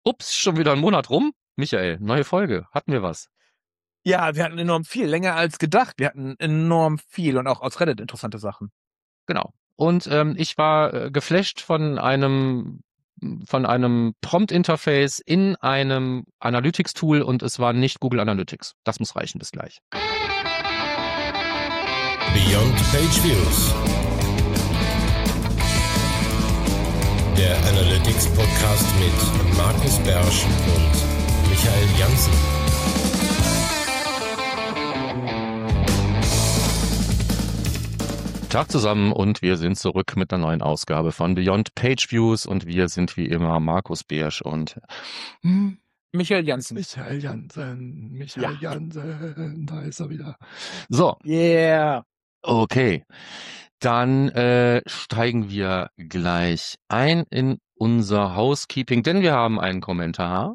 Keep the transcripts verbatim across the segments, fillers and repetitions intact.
Ups, schon wieder ein Monat rum. Michael, neue Folge. Hatten wir was? Ja, wir hatten enorm viel, länger als gedacht. Wir hatten enorm viel und auch aus Reddit interessante Sachen. Genau. Und ähm, ich war äh, geflasht von einem von einem Prompt-Interface in einem Analytics-Tool und es war nicht Google Analytics. Das muss reichen. Bis gleich. Beyond Page Views. Der Analytics Podcast mit Markus Bersch und Michael Janssen. Tag zusammen und wir sind zurück mit einer neuen Ausgabe von Beyond Page Views und wir sind wie immer Markus Bersch und Michael Janssen. Michael Janssen, Michael Ja. Janssen, da ist er wieder. So, Yeah. okay. Dann äh, steigen wir gleich ein in unser Housekeeping, denn wir haben einen Kommentar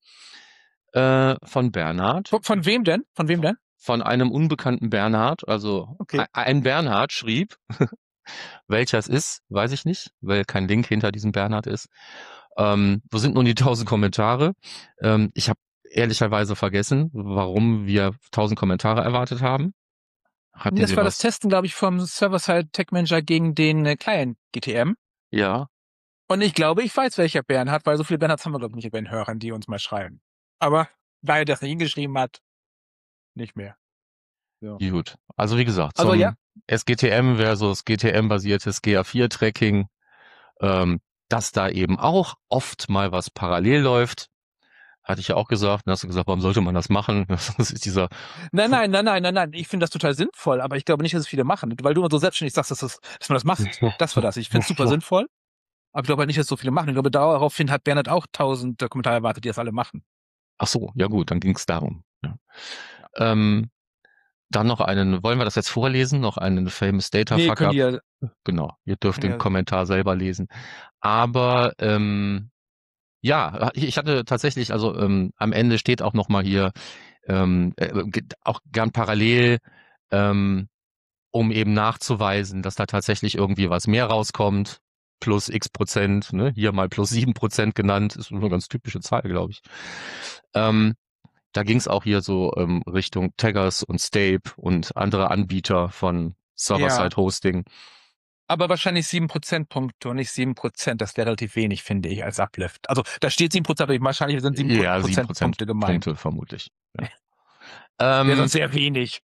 äh, von Bernhard. Von, von wem denn? Von wem denn? Von einem unbekannten Bernhard, also Okay. ein Bernhard schrieb, welcher es ist, weiß ich nicht, weil kein Link hinter diesem Bernhard ist. Ähm, wo sind nun die tausend Kommentare? Ähm, ich habe ehrlicherweise vergessen, warum wir tausend Kommentare erwartet haben. Habt ihr Das sie war was? das Testen, glaube ich, vom Server-Side Tech Manager gegen den äh, Client G T M. Ja, Und ich glaube, ich weiß, welcher Bernhard, weil so viele Bernhards haben wir, glaube ich, nicht bei den Hörern, die uns mal schreiben. Aber da er das nicht hingeschrieben hat, nicht mehr. So. gut. Also wie gesagt, Also, zum ja. S G T M versus G T M-basiertes G A vier Tracking, ähm, dass da eben auch oft mal was parallel läuft. Hatte ich ja auch gesagt. Dann hast du gesagt, warum sollte man das machen? Das ist dieser. Nein, nein, nein, nein, nein, nein. Ich finde das total sinnvoll, aber ich glaube nicht, dass es viele machen. Weil du immer so selbstständig sagst, dass, das, dass man das macht. Das war das. Ich finde es super sinnvoll. Aber ich glaube halt nicht, dass so viele machen. Ich glaube, daraufhin hat Bernhard auch tausend Kommentare erwartet, die das alle machen. Ach so, ja gut, dann ging es darum. Ja. Ja. Ähm, dann noch einen, wollen wir das jetzt vorlesen? Noch einen Famous Data Nee, Fuck können Up. die ja, Genau, ihr dürft den ja. Kommentar selber lesen. Aber ähm, ja, ich hatte tatsächlich, also ähm, am Ende steht auch nochmal hier, ähm, äh, auch gern parallel, ähm, um eben nachzuweisen, dass da tatsächlich irgendwie was mehr rauskommt, plus x Prozent, ne? Hier mal plus sieben Prozent genannt, ist eine ganz typische Zahl, glaube ich. Ähm, da ging es auch hier so ähm, Richtung Taggers und Stape und andere Anbieter von Server-Side-Hosting. Aber wahrscheinlich sieben Prozentpunkte und nicht sieben Prozent. Das wäre relativ wenig, finde ich, als Uplift. Also da steht sieben Prozent, aber wahrscheinlich sind sieben Ja, sieben Prozentpunkte gemeint. Punkte vermutlich. Ja. Wäre ähm, sonst sehr wenig.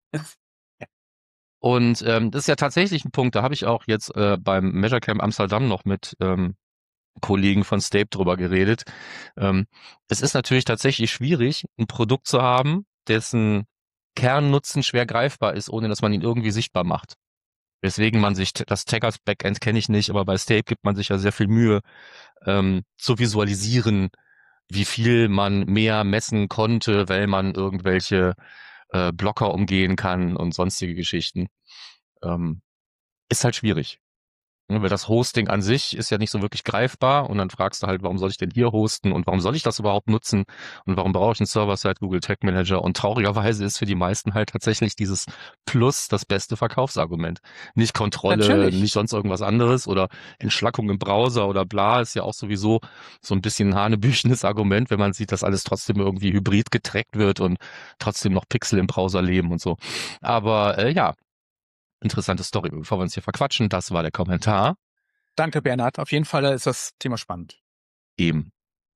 Und ähm, das ist ja tatsächlich ein Punkt, da habe ich auch jetzt äh, beim Measure Camp Amsterdam noch mit ähm, Kollegen von Stape drüber geredet. Ähm, es ist natürlich tatsächlich schwierig, ein Produkt zu haben, dessen Kernnutzen schwer greifbar ist, ohne dass man ihn irgendwie sichtbar macht. Weswegen man sich, das Taggers Backend kenne ich nicht, aber bei Stape gibt man sich ja sehr viel Mühe, ähm, zu visualisieren, wie viel man mehr messen konnte, weil man irgendwelche äh, Blocker umgehen kann und sonstige Geschichten. Ähm, ist halt schwierig. Ne, weil das Hosting an sich ist ja nicht so wirklich greifbar und dann fragst du halt, warum soll ich denn hier hosten und warum soll ich das überhaupt nutzen und warum brauche ich einen Server-Side Google Tag Manager und traurigerweise ist für die meisten halt tatsächlich dieses Plus das beste Verkaufsargument. Nicht Kontrolle, Natürlich. nicht sonst irgendwas anderes oder Entschlackung im Browser oder bla, ist ja auch sowieso so ein bisschen ein hanebüchenes Argument, wenn man sieht, dass alles trotzdem irgendwie hybrid getrackt wird und trotzdem noch Pixel im Browser leben und so. Aber äh, ja, interessante Story. Bevor wir uns hier verquatschen, das war der Kommentar. Danke, Bernhard. Auf jeden Fall ist das Thema spannend. Eben.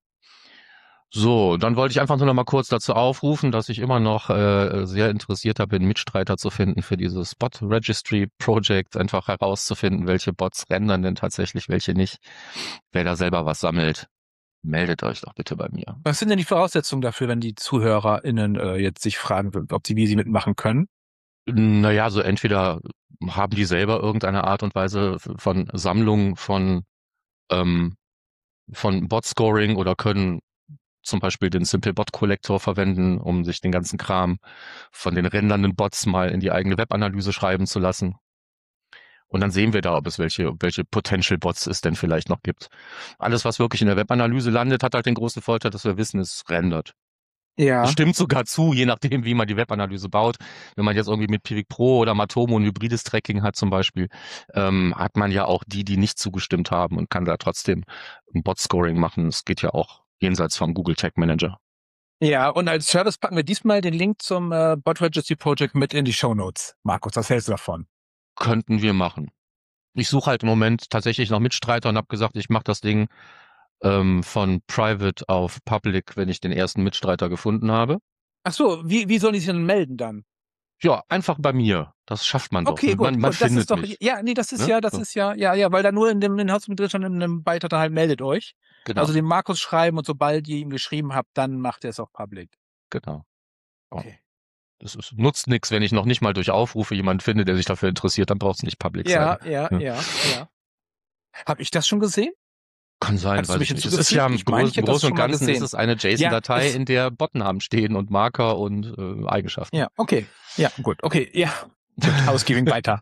So, dann wollte ich einfach nur noch mal kurz dazu aufrufen, dass ich immer noch äh, sehr interessierter bin, Mitstreiter zu finden für dieses Bot Registry Project, einfach herauszufinden, welche Bots rendern denn tatsächlich, welche nicht. Wer da selber was sammelt, meldet euch doch bitte bei mir. Was sind denn die Voraussetzungen dafür, wenn die ZuhörerInnen äh, jetzt sich fragen, ob sie wie sie mitmachen können? Naja, so entweder haben die selber irgendeine Art und Weise von Sammlung von ähm, von Bot-Scoring oder können zum Beispiel den Simple Bot Collector verwenden, um sich den ganzen Kram von den rendernden Bots mal in die eigene Webanalyse schreiben zu lassen. Und dann sehen wir da, ob es welche, welche Potential Bots es denn vielleicht noch gibt. Alles, was wirklich in der Webanalyse landet, hat halt den großen Vorteil, dass wir wissen, es rendert. Ja. Das stimmt sogar zu, je nachdem, wie man die Webanalyse baut. Wenn man jetzt irgendwie mit Pivik Pro oder Matomo ein hybrides Tracking hat zum Beispiel, ähm, hat man ja auch die, die nicht zugestimmt haben und kann da trotzdem ein Bot-Scoring machen. Es geht ja auch jenseits vom Google Tag Manager. Ja, und als Service packen wir diesmal den Link zum äh, Bot Registry Project mit in die Shownotes. Markus, was hältst du davon? Könnten wir machen. Ich suche halt im Moment tatsächlich noch Mitstreiter und habe gesagt, ich mache das Ding ähm, von Private auf Public, wenn ich den ersten Mitstreiter gefunden habe. Ach so, wie, wie sollen die sich denn melden dann? Ja, einfach bei mir. Das schafft man Okay, doch. gut, Man, man gut. Das findet ist doch, mich. ja, nee, das ist Ne? ja, das So. ist ja, ja, ja, weil da nur in dem, in Haus mit drin stand, in einem Beitrag dann halt meldet euch. Genau, Also den Markus schreiben und sobald ihr ihm geschrieben habt, dann macht er es auch public. genau. Ja. Okay. Das ist, nutzt nichts, wenn ich noch nicht mal durch Aufrufe jemanden finde, der sich dafür interessiert, dann braucht es nicht public Ja, sein. ja, Ja. ja, ja. Hab ich das schon gesehen? Kann sein, Hattest du weiß mich ich nicht. Es ist hinzugefügt? ja im Ich meine, Groß, ich hätte das Großen und schon mal Ganzen ist gesehen. es eine JSON-Datei, Ja, es- in der Bottennamen stehen und Marker und äh, Eigenschaften. Ja, okay. Ja, gut, okay, ja. Gut, Housekeeping weiter.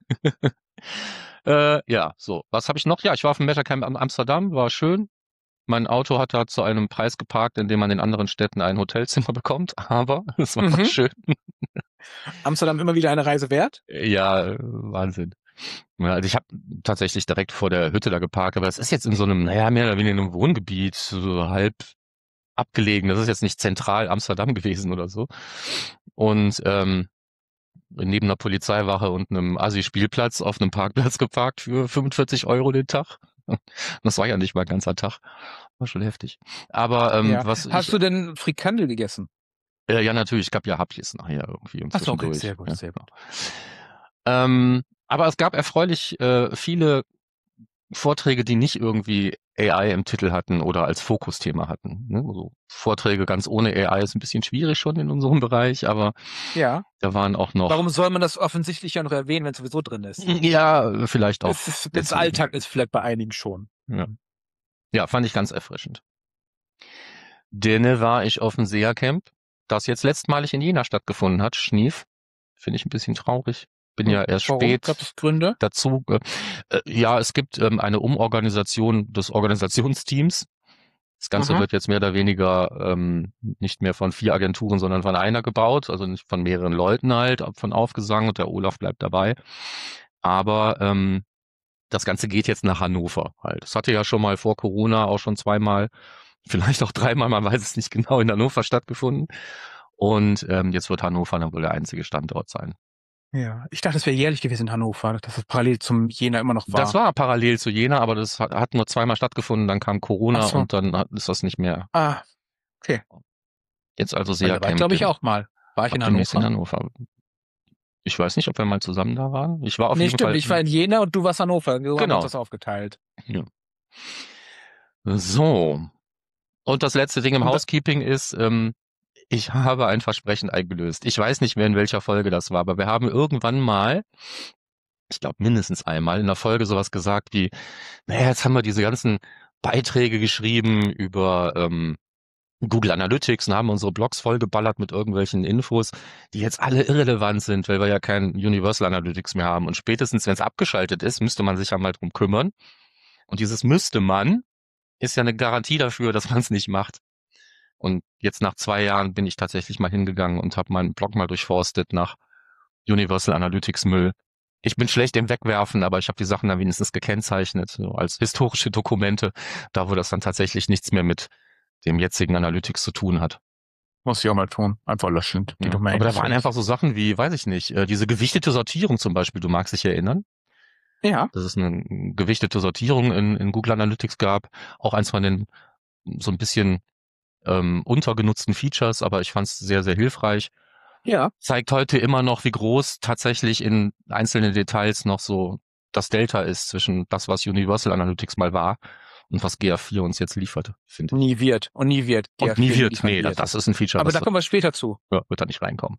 Äh, ja, so. Was habe ich noch? Ja, ich war auf dem Measure Camp in Amsterdam, war schön. Mein Auto hat da zu einem Preis geparkt, in dem man in anderen Städten ein Hotelzimmer bekommt, aber es war Mhm. schön. Amsterdam immer wieder eine Reise wert? Ja, äh, Wahnsinn. Ja, also ich habe tatsächlich direkt vor der Hütte da geparkt, aber das ist jetzt in so einem, naja, mehr oder weniger in einem Wohngebiet, so halb abgelegen. Das ist jetzt nicht zentral Amsterdam gewesen oder so. Und ähm, neben einer Polizeiwache und einem Assi-Spielplatz auf einem Parkplatz geparkt für fünfundvierzig Euro den Tag. Das war ja nicht mal ein ganzer Tag. War schon heftig. Aber ähm, Ja. was Hast ich, du denn Frikandel gegessen? äh, ja natürlich, es gab ja Hapjes nachher irgendwie und Ach so, okay, zwischendurch. sehr gut, ja. sehr gut. Ähm, aber es gab erfreulich äh, viele Vorträge, die nicht irgendwie A I im Titel hatten oder als Fokusthema hatten. Ne? Also Vorträge ganz ohne A I ist ein bisschen schwierig schon in unserem Bereich, aber Ja. da waren auch noch. Warum soll man das offensichtlich ja noch erwähnen, wenn es sowieso drin ist? Ja, vielleicht auch. Es ist, das deswegen. Alltag ist vielleicht bei einigen schon. Ja. ja, fand ich ganz erfrischend. Denne war ich auf dem S E A-Camp, das jetzt letztmalig in Jena stattgefunden hat, Schnief. Finde ich ein bisschen traurig. Bin ja erst Warum? spät Gab es Gründe? dazu. Äh, äh, ja, es gibt ähm, eine Umorganisation des Organisationsteams. Das Ganze Mhm. wird jetzt mehr oder weniger ähm, nicht mehr von vier Agenturen, sondern von einer gebaut, also nicht von mehreren Leuten halt, von Aufgesang, und der Olaf bleibt dabei. Aber ähm, das Ganze geht jetzt nach Hannover halt. Das hatte ja schon mal vor Corona auch schon zweimal, vielleicht auch dreimal, man weiß es nicht genau, in Hannover stattgefunden. Und ähm, jetzt wird Hannover dann wohl der einzige Standort sein. Ja, ich dachte, es wäre jährlich gewesen in Hannover, dass es parallel zum Jena immer noch war. Das war parallel zu Jena, aber das hat, hat nur zweimal stattgefunden, dann kam Corona Ach so. und dann hat, ist das nicht mehr. Ah, Jetzt also weil sehr da war ich, glaube ich, auch mal. War ich in demnächst in Hannover? Hannover. Ich weiß nicht, ob wir mal zusammen da waren. Ich war auf Nee, jeden stimmt. Fall. Ich war in Jena und du warst Hannover. So haben wir Genau. uns das aufgeteilt. So. Und das letzte Ding im Und da- Housekeeping ist, ähm, ich habe ein Versprechen eingelöst. Ich weiß nicht mehr, in welcher Folge das war, aber wir haben irgendwann mal, ich glaube mindestens einmal, in der Folge sowas gesagt wie, naja, jetzt haben wir diese ganzen Beiträge geschrieben über ähm, Google Analytics und haben unsere Blogs vollgeballert mit irgendwelchen Infos, die jetzt alle irrelevant sind, weil wir ja kein Universal Analytics mehr haben. Und spätestens, wenn es abgeschaltet ist, müsste man sich ja mal drum kümmern. Und dieses müsste man ist ja eine Garantie dafür, dass man es nicht macht. Und jetzt nach zwei Jahren bin ich tatsächlich mal hingegangen und habe meinen Blog mal durchforstet nach Universal Analytics Müll. Ich bin schlecht im Wegwerfen, aber ich habe die Sachen dann wenigstens gekennzeichnet, so als historische Dokumente, da wo das dann tatsächlich nichts mehr mit dem jetzigen Analytics zu tun hat. Muss ich auch mal tun. Einfach löschen. Die Ja. Domain. Aber da waren einfach so Sachen wie, weiß ich nicht, äh, diese gewichtete Sortierung zum Beispiel, du magst dich erinnern, Ja. dass es eine gewichtete Sortierung in, in Google Analytics gab, auch eins von den so ein bisschen ähm, untergenutzten Features, aber ich fand es sehr, sehr hilfreich. Ja. Zeigt heute immer noch, wie groß tatsächlich in einzelnen Details noch so das Delta ist zwischen das, was Universal Analytics mal war und was G A vier uns jetzt liefert, finde ich. Nie wird. Und nie wird. Und nie wird, nee, wird. das ist ein Feature, Aber das da kommen wir später zu. ja, wird da nicht reinkommen.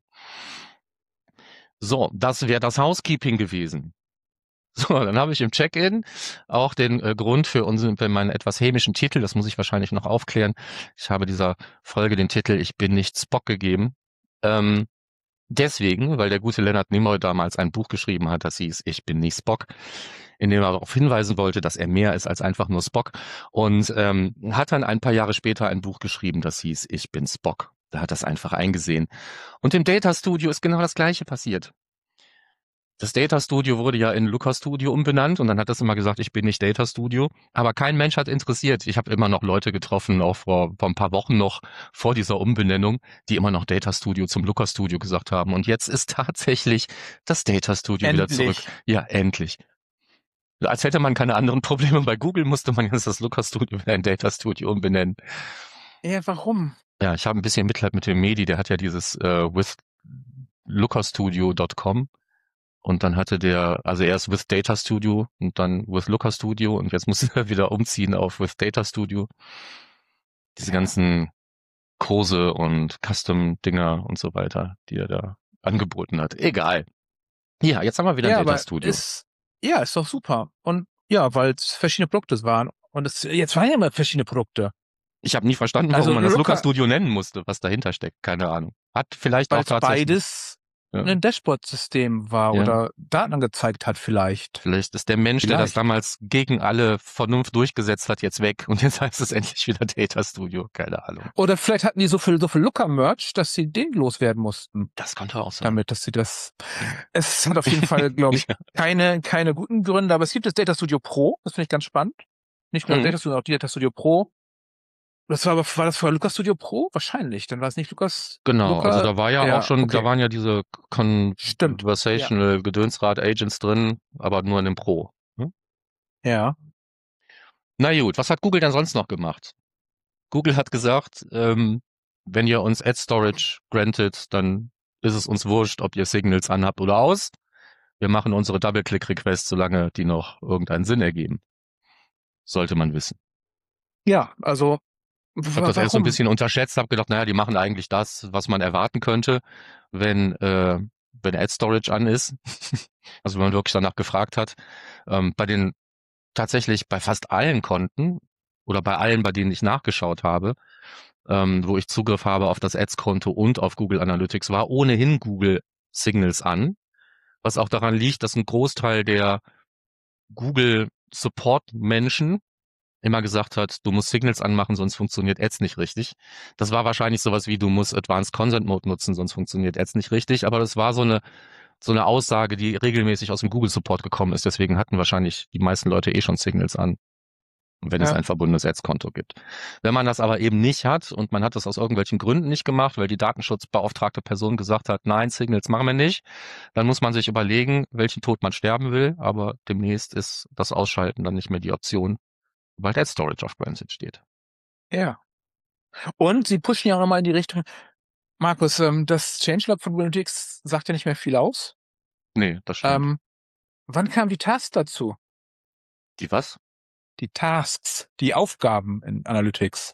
So, das wäre das Housekeeping gewesen. So, dann habe ich im Check-in auch den äh, Grund für unseren, für meinen etwas hämischen Titel, das muss ich wahrscheinlich noch aufklären. Ich habe dieser Folge den Titel Ich bin nicht Spock gegeben. Ähm, deswegen, weil der gute Leonard Nimoy damals ein Buch geschrieben hat, das hieß Ich bin nicht Spock, in dem er darauf hinweisen wollte, dass er mehr ist als einfach nur Spock, und ähm, hat dann ein paar Jahre später ein Buch geschrieben, das hieß Ich bin Spock. Da hat das einfach eingesehen. Und im Data Studio ist genau das Gleiche passiert. Das Data Studio wurde ja in Looker Studio umbenannt und dann hat das immer gesagt, ich bin nicht Data Studio. Aber kein Mensch hat interessiert. Ich habe immer noch Leute getroffen, auch vor, vor ein paar Wochen noch vor dieser Umbenennung, die immer noch Data Studio zum Looker Studio gesagt haben. Und jetzt ist tatsächlich das Data Studio wieder zurück. Endlich. Ja, endlich. Als hätte man keine anderen Probleme. Bei Google musste man jetzt das Looker Studio wieder in Data Studio umbenennen. Ja, warum? Ja, ich habe ein bisschen Mitleid mit dem Medi, der hat ja dieses äh, with looker studio dot com und dann hatte der, also erst with Data Studio und dann with Looker Studio und jetzt muss er wieder umziehen auf with Data Studio. Diese Ja. ganzen Kurse und Custom-Dinger und so weiter, die er da angeboten hat. Egal. Ja, jetzt haben wir wieder Ja, ein Data aber Studio. ist, ja, ist doch super. Und ja, weil es verschiedene Produkte waren. Und es, jetzt waren ja immer verschiedene Produkte. Ich habe nie verstanden, warum Also man das Looker- Looker Studio nennen musste, was dahinter steckt. Keine Ahnung. Hat vielleicht Weil auch es tatsächlich. beides Ja. ein Dashboard-System war Ja. oder Daten angezeigt hat vielleicht. Vielleicht ist der Mensch, der das Vielleicht. damals gegen alle Vernunft durchgesetzt hat, jetzt weg und jetzt heißt es endlich wieder Data Studio. Keine Ahnung. Oder vielleicht hatten die so viel, so viel Looker-Merch, dass sie den loswerden mussten. Das konnte auch sein. Damit, dass sie das. Es hat auf jeden Fall, glaube ich, keine, keine guten Gründe, aber es gibt das Data Studio Pro, das finde ich ganz spannend. Nicht nur das Mhm. Data Studio, auch die Data Studio Pro. Das war aber, war das vorher Lucas Studio Pro? Wahrscheinlich. Dann war es nicht Lucas. Genau, Looker, also da war ja, ja, auch schon, okay. da waren ja diese Stimmt, Conversational Gedönsrad Agents drin, aber nur in dem Pro. Hm? Ja. Na gut, was hat Google denn sonst noch gemacht? Google hat gesagt, ähm, wenn ihr uns Ad Storage grantet, dann ist es uns wurscht, ob ihr Signals anhabt oder aus. Wir machen unsere Double-Click-Requests, solange die noch irgendeinen Sinn ergeben. Sollte man wissen. Ja, also. Ich habe das erst so ein bisschen unterschätzt, habe gedacht, naja, die machen eigentlich das, was man erwarten könnte, wenn äh, wenn Ad Storage an ist. Also wenn man wirklich danach gefragt hat. Ähm, bei den tatsächlich bei fast allen Konten oder bei allen, bei denen ich nachgeschaut habe, ähm, wo ich Zugriff habe auf das Ads-Konto und auf Google Analytics, war ohnehin Google Signals an, was auch daran liegt, dass ein Großteil der Google Support-Menschen immer gesagt hat, du musst Signals anmachen, sonst funktioniert Ads nicht richtig. Das war wahrscheinlich sowas wie, du musst Advanced Consent Mode nutzen, sonst funktioniert Ads nicht richtig. Aber das war so eine so eine Aussage, die regelmäßig aus dem Google Support gekommen ist. Deswegen hatten wahrscheinlich die meisten Leute eh schon Signals an, wenn ja. es ein verbundenes Ads-Konto gibt. Wenn man das aber eben nicht hat und man hat das aus irgendwelchen Gründen nicht gemacht, weil die datenschutzbeauftragte Person gesagt hat, nein, Signals machen wir nicht, dann muss man sich überlegen, welchen Tod man sterben will. Aber demnächst ist das Ausschalten dann nicht mehr die Option, weil Ad Storage auf Granted steht. Ja. Und sie pushen ja auch nochmal in die Richtung, Markus, ähm, das Changelog von Google Analytics sagt ja nicht mehr viel aus. Nee, das stimmt. Ähm, wann kam die Tasks dazu? Die was? Die Tasks, die Aufgaben in Analytics.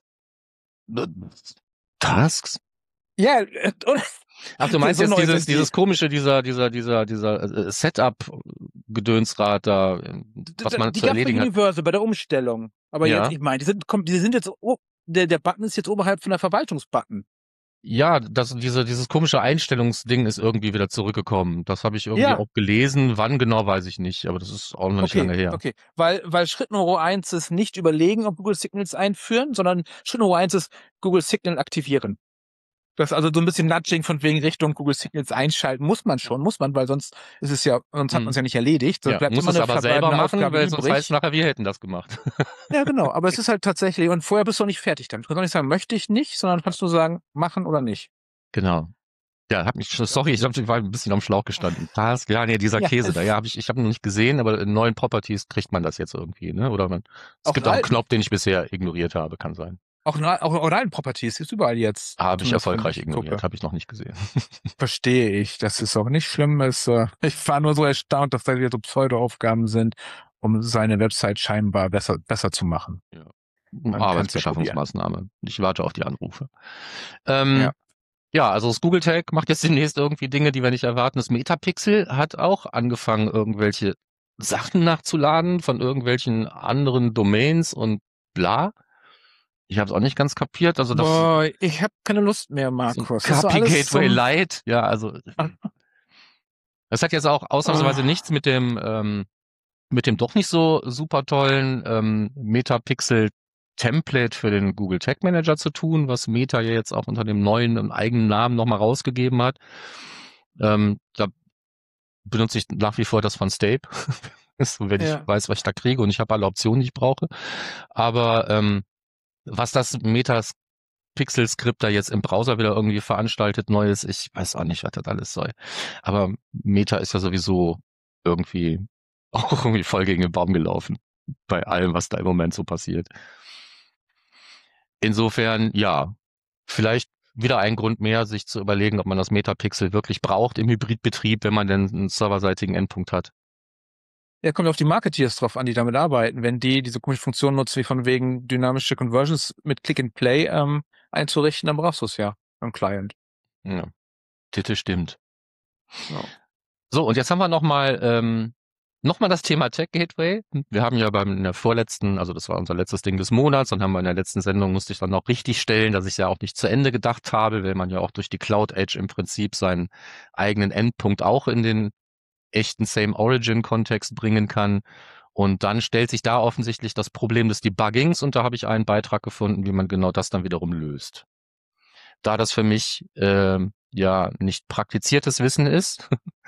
Tasks? Ja, äh, oder? Ach, du meinst So jetzt neu dieses, sind die. dieses komische, dieser, dieser, dieser, dieser äh, Setup-Gedönsrad da, was man die zu gab's erledigen bei hat. Universal, bei der Umstellung. Aber Ja. jetzt, ich meine, die sind, komm, die sind jetzt, oh, der, der Button ist jetzt oberhalb von der Verwaltungsbutton. Ja, das, diese, dieses komische Einstellungsding ist irgendwie wieder zurückgekommen. Das habe ich irgendwie Ja. auch gelesen. Wann genau, weiß ich nicht, aber das ist auch noch nicht Okay, lange her. okay. Weil, weil Schritt Nummer eins ist nicht überlegen, ob Google Signals einführen, sondern Schritt Nummer eins ist Google Signal aktivieren. Das ist also so ein bisschen Nudging von wegen Richtung Google Signals einschalten. Muss man schon, muss man, weil sonst ist es ja, sonst hat Hm. man es ja nicht erledigt. Sonst Ja, bleibt muss immer es eine aber selber verbleibende machen, Aufgabe weil sonst übrig. heißt nachher, wir hätten das gemacht. Ja, genau. Aber es ist halt tatsächlich, und vorher bist du noch nicht fertig damit. Du kannst auch nicht sagen, möchte ich nicht, sondern kannst du sagen, machen oder nicht. Genau. Ja, hab mich, sorry, ich hab, ich war ein bisschen am Schlauch gestanden. Das, ja, nee, dieser Ja, Käse es- da, ja, hab ich, ich habe noch nicht gesehen, aber in neuen Properties kriegt man das jetzt irgendwie, ne? Oder man, es Auf gibt auch einen alten. Knopf, den ich bisher ignoriert habe, kann sein. Auch in, auch in oralen Properties ist überall jetzt. Habe ich Zumindest von erfolgreich der ignoriert, Gruppe. habe ich noch nicht gesehen. Verstehe ich. Das ist auch nicht schlimm. Es, äh, ich war nur so erstaunt, dass da wieder so Pseudo-Aufgaben sind, um seine Website scheinbar besser, besser zu machen. kann's ja Arbeitsbeschaffungsmaßnahme. Ich warte auf die Anrufe. Ähm, ja. Ja. ja, also das Google Tag macht jetzt demnächst irgendwie Dinge, die wir nicht erwarten. Das Metapixel hat auch angefangen, irgendwelche Sachen nachzuladen von irgendwelchen anderen Domains und bla. Ich habe es auch nicht ganz kapiert. Also das Boah, ich habe keine Lust mehr, so Markus. K Das ist P alles Gateway so- Lite. Ja, also das hat jetzt auch ausnahmsweise Ah. nichts mit dem ähm, mit dem doch nicht so super tollen ähm, Metapixel Template für den Google Tag Manager zu tun, was Meta ja jetzt auch unter dem neuen und eigenen Namen nochmal rausgegeben hat. Ähm, da benutze ich nach wie vor das von Stape. So, wenn Ja. ich weiß, was ich da kriege und ich habe alle Optionen, die ich brauche. Aber ähm, was das Meta-Pixel-Skript da jetzt im Browser wieder irgendwie veranstaltet, Neues, ich weiß auch nicht, was das alles soll. Aber Meta ist ja sowieso irgendwie auch irgendwie voll gegen den Baum gelaufen. Bei allem, was da im Moment so passiert. Insofern, ja, vielleicht wieder ein Grund mehr, sich zu überlegen, ob man das Metapixel wirklich braucht im Hybridbetrieb, wenn man denn einen serverseitigen Endpunkt hat. Ja, kommt auf die Marketeers drauf an, die damit arbeiten. Wenn die diese komische Funktion nutzen, wie von wegen dynamische Conversions mit Click and Play ähm, einzurichten, dann brauchst du es ja am Client. Ja, Titte stimmt. Ja. So, und jetzt haben wir nochmal ähm, noch mal das Thema Tech Gateway. Wir haben ja beim in der vorletzten, also das war unser letztes Ding des Monats, und haben wir in der letzten Sendung, musste ich dann noch richtig stellen, dass ich ja auch nicht zu Ende gedacht habe, weil man ja auch durch die Cloud Edge im Prinzip seinen eigenen Endpunkt auch in den echten Same-Origin-Kontext bringen kann. Und dann stellt sich da offensichtlich das Problem des Debuggings, und da habe ich einen Beitrag gefunden, wie man genau das dann wiederum löst. Da das für mich äh, ja nicht praktiziertes Wissen ist,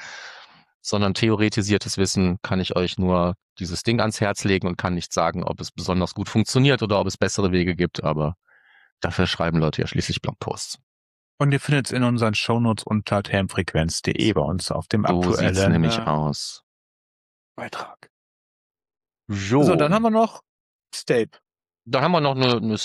sondern theoretisiertes Wissen, kann ich euch nur dieses Ding ans Herz legen und kann nicht sagen, ob es besonders gut funktioniert oder ob es bessere Wege gibt, aber dafür schreiben Leute ja schließlich Blogposts. Und ihr findet es in unseren Shownotes unter termfrequenz punkt de bei uns auf dem So aktuellen sieht's nämlich äh, aus. Beitrag. So. So, dann haben wir noch Stape. Dann haben wir noch eine, eine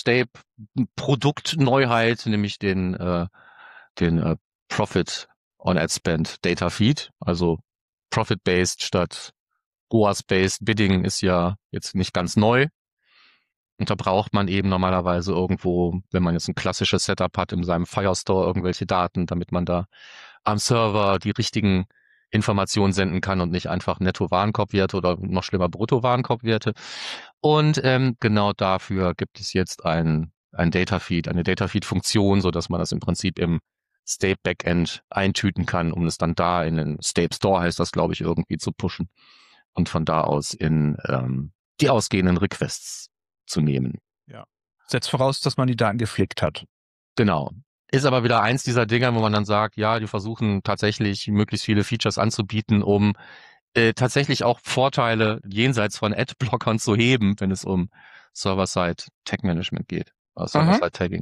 Stape-Produktneuheit, nämlich den, äh, den äh, Profit on Ad Spend Data Feed, also Profit-based statt O A S-based Bidding ist ja jetzt nicht ganz neu. Und da braucht man eben normalerweise irgendwo, wenn man jetzt ein klassisches Setup hat, in seinem Firestore irgendwelche Daten, damit man da am Server die richtigen Informationen senden kann und nicht einfach Netto-Warenkorbwerte oder noch schlimmer Brutto-Warenkorbwerte. Und ähm, genau dafür gibt es jetzt ein, ein Datafeed, eine Datafeed-Funktion, so dass man das im Prinzip im Stape-Backend eintüten kann, um es dann da in den Stape Store, heißt das, glaube ich, irgendwie zu pushen und von da aus in ähm, die ausgehenden Requests zu nehmen. Ja. Setzt voraus, dass man die Daten gepflegt hat. Genau. Ist aber wieder eins dieser Dinger, wo man dann sagt, ja, die versuchen tatsächlich möglichst viele Features anzubieten, um äh, tatsächlich auch Vorteile jenseits von Ad-Blockern zu heben, wenn es um Server-Side-Tag-Management geht. Also Server-Side-Tagging.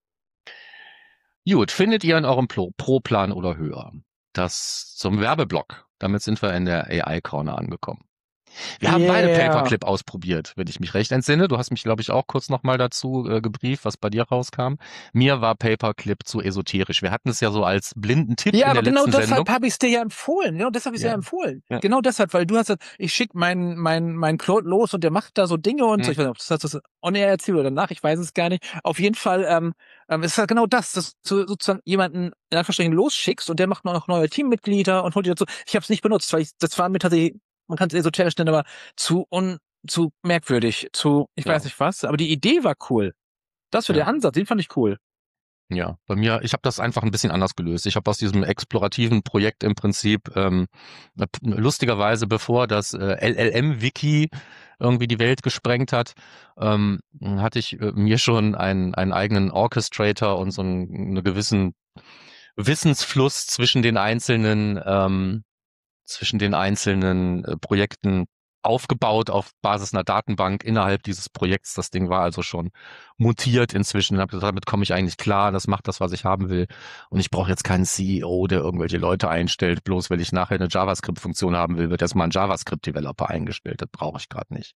Gut, findet ihr in eurem Pro-Plan oder höher? Das zum Werbeblock. Damit sind wir in der A I-Corner angekommen. Wir haben Yeah. beide Paperclip ausprobiert, wenn ich mich recht entsinne. Du hast mich, glaube ich, auch kurz nochmal dazu äh, gebrieft, was bei dir rauskam. Mir war Paperclip zu esoterisch. Wir hatten es ja so als blinden Tipp Ja, in aber der genau letzten deshalb Sendung. habe ich es dir ja empfohlen. Genau deshalb habe ich es Ja. ja empfohlen. Ja. Genau deshalb, weil du hast gesagt, ich schicke meinen mein, mein Claude los und der macht da so Dinge und Hm. so. Ich weiß nicht, ob das hast du das on-air erzählt oder danach, ich weiß es gar nicht. Auf jeden Fall ähm, ähm, es ist halt genau das, dass du sozusagen jemanden in Anführungsstrichen losschickst und der macht noch neue Teammitglieder und holt die dazu. Ich habe es nicht benutzt, weil ich, das war mir tatsächlich, man kann es esoterisch nennen, aber zu un, zu merkwürdig, zu, ich Ja. weiß nicht was, aber die Idee war cool. Das war Ja. der Ansatz, den fand ich cool. Ja, bei mir, ich habe das einfach ein bisschen anders gelöst. Ich habe aus diesem explorativen Projekt im Prinzip ähm, lustigerweise, bevor das äh, L L M-Wiki irgendwie die Welt gesprengt hat, ähm, hatte ich äh, mir schon einen, einen eigenen Orchestrator und so einen, einen gewissen Wissensfluss zwischen den einzelnen ähm, zwischen den einzelnen äh, Projekten aufgebaut auf Basis einer Datenbank innerhalb dieses Projekts. Das Ding war also schon mutiert inzwischen. Ich habe gesagt, damit komme ich eigentlich klar, das macht das, was ich haben will. Und ich brauche jetzt keinen C E O, der irgendwelche Leute einstellt, bloß weil ich nachher eine JavaScript-Funktion haben will, wird erstmal ein JavaScript-Developer eingestellt. Das brauche ich gerade nicht.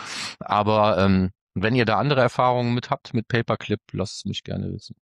Aber ähm, wenn ihr da andere Erfahrungen mit habt, mit Paperclip, lasst es mich gerne wissen.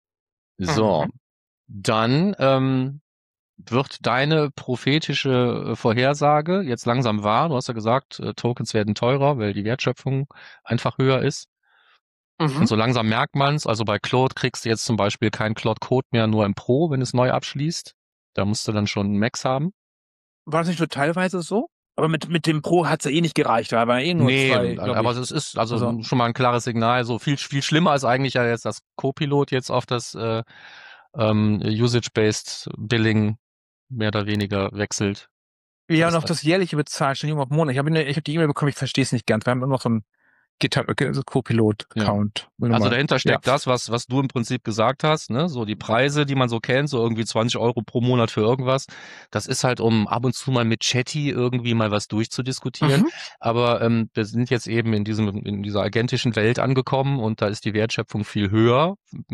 So, Mhm. dann ähm, wird deine prophetische Vorhersage jetzt langsam wahr? Du hast ja gesagt, Tokens werden teurer, weil die Wertschöpfung einfach höher ist. Mhm. Und so langsam merkt man es. Also bei Claude kriegst du jetzt zum Beispiel kein Claude Code mehr, nur im Pro, wenn es neu abschließt. Da musst du dann schon einen Max haben. War das nicht nur teilweise so? Aber mit, mit dem Pro hat's ja eh nicht gereicht, da war eh nur Nee, zwei, glaub aber ich. es ist also, Also- schon mal ein klares Signal. So viel, viel schlimmer ist eigentlich ja jetzt das Copilot jetzt auf das äh, ähm, Usage-Based Billing mehr oder weniger wechselt. Ja, Das und auch das jährliche Bezahlen, schon immer auf Monat. Ich habe ich hab die E-Mail bekommen, ich verstehe es nicht ganz. Wir haben immer noch so ein GitHub, also Copilot-Account. Ja. Also dahinter steckt ja. das, was, was du im Prinzip gesagt hast, ne? So die Preise, die man so kennt, so irgendwie zwanzig Euro pro Monat für irgendwas. Das ist halt, um ab und zu mal mit Chatty irgendwie mal was durchzudiskutieren. Mhm. Aber ähm, wir sind jetzt eben in diesem, in dieser agentischen Welt angekommen und da ist die Wertschöpfung viel höher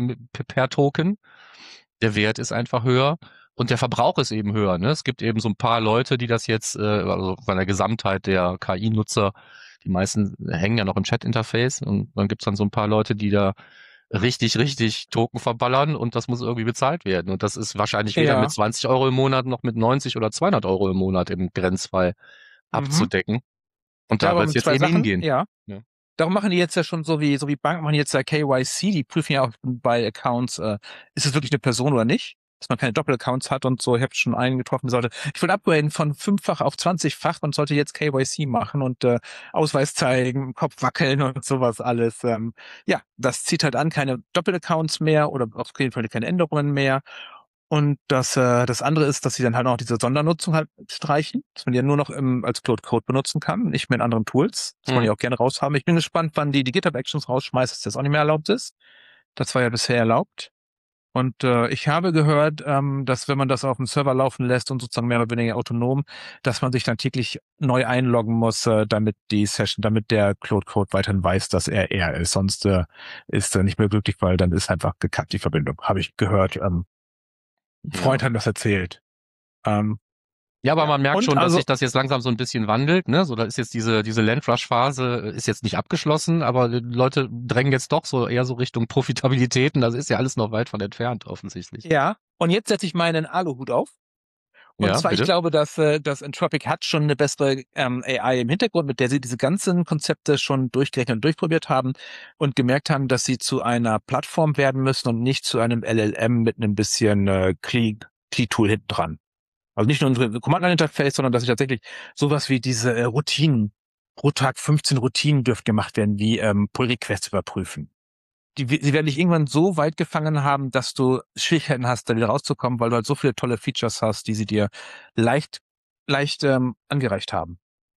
per Token. Der Wert ist einfach höher. Und der Verbrauch ist eben höher. Ne? Es gibt eben so ein paar Leute, die das jetzt, äh, also von der Gesamtheit der K I-Nutzer, die meisten hängen ja noch im Chat-Interface und dann gibt's dann so ein paar Leute, die da richtig, richtig Token verballern und das muss irgendwie bezahlt werden. Und das ist wahrscheinlich weder ja. mit zwanzig Euro im Monat noch mit neunzig oder zweihundert Euro im Monat im Grenzfall mhm. abzudecken. Und da ja, wird es jetzt eben Sachen, hingehen. Ja. ja. Darum machen die jetzt ja schon so wie, so wie Banken machen jetzt ja K Y C, die prüfen ja auch bei Accounts, äh, ist es wirklich eine Person oder nicht? Dass man keine Doppelaccounts hat und so. Ich habe schon einen getroffen, der sollte, ich will upgraden von fünffach auf zwanzigfach und sollte jetzt K Y C machen und äh, Ausweis zeigen, Kopf wackeln und sowas alles. Ähm, ja, das zieht halt an, keine Doppelaccounts mehr oder auf jeden Fall keine Änderungen mehr. Und das, äh, das andere ist, dass sie dann halt auch diese Sondernutzung halt streichen, dass man die ja nur noch im, als Cloud Code benutzen kann, nicht mehr in anderen Tools. Das mhm. wollen die auch gerne raushaben. Ich bin gespannt, wann die die GitHub Actions rausschmeißt, dass das auch nicht mehr erlaubt ist. Das war ja bisher erlaubt. Und äh, ich habe gehört, ähm, dass wenn man das auf dem Server laufen lässt und sozusagen mehr oder weniger autonom, dass man sich dann täglich neu einloggen muss, äh, damit die Session, damit der Cloud Code weiterhin weiß, dass er er ist. Sonst äh, ist er nicht mehr glücklich, weil dann ist einfach gekappt die Verbindung. Habe ich gehört. Ähm, ein Freund ja. hat das erzählt. Ähm, Ja, aber man merkt und schon, dass also, sich das jetzt langsam so ein bisschen wandelt, ne? So, da ist jetzt diese, diese Landrush-Phase ist jetzt nicht abgeschlossen, aber die Leute drängen jetzt doch so eher so Richtung Profitabilitäten. Das ist ja alles noch weit von entfernt, offensichtlich. Ja. Und jetzt setze ich meinen Aluhut auf. Und ja, zwar, bitte? Ich glaube, dass, äh, dass Anthropic hat schon eine bessere ähm, A I im Hintergrund, mit der sie diese ganzen Konzepte schon durchgerechnet und durchprobiert haben und gemerkt haben, dass sie zu einer Plattform werden müssen und nicht zu einem L L M mit einem bisschen äh, Key-Tool hinten dran. Also nicht nur ein Command-Line-Interface, sondern dass sie tatsächlich sowas wie diese äh, Routinen, pro Tag fünfzehn Routinen dürfen gemacht werden, wie ähm, Pull-Requests überprüfen. Die, sie werden dich irgendwann so weit gefangen haben, dass du Schwierigkeiten hast, da wieder rauszukommen, weil du halt so viele tolle Features hast, die sie dir leicht, leicht ähm, angereicht haben.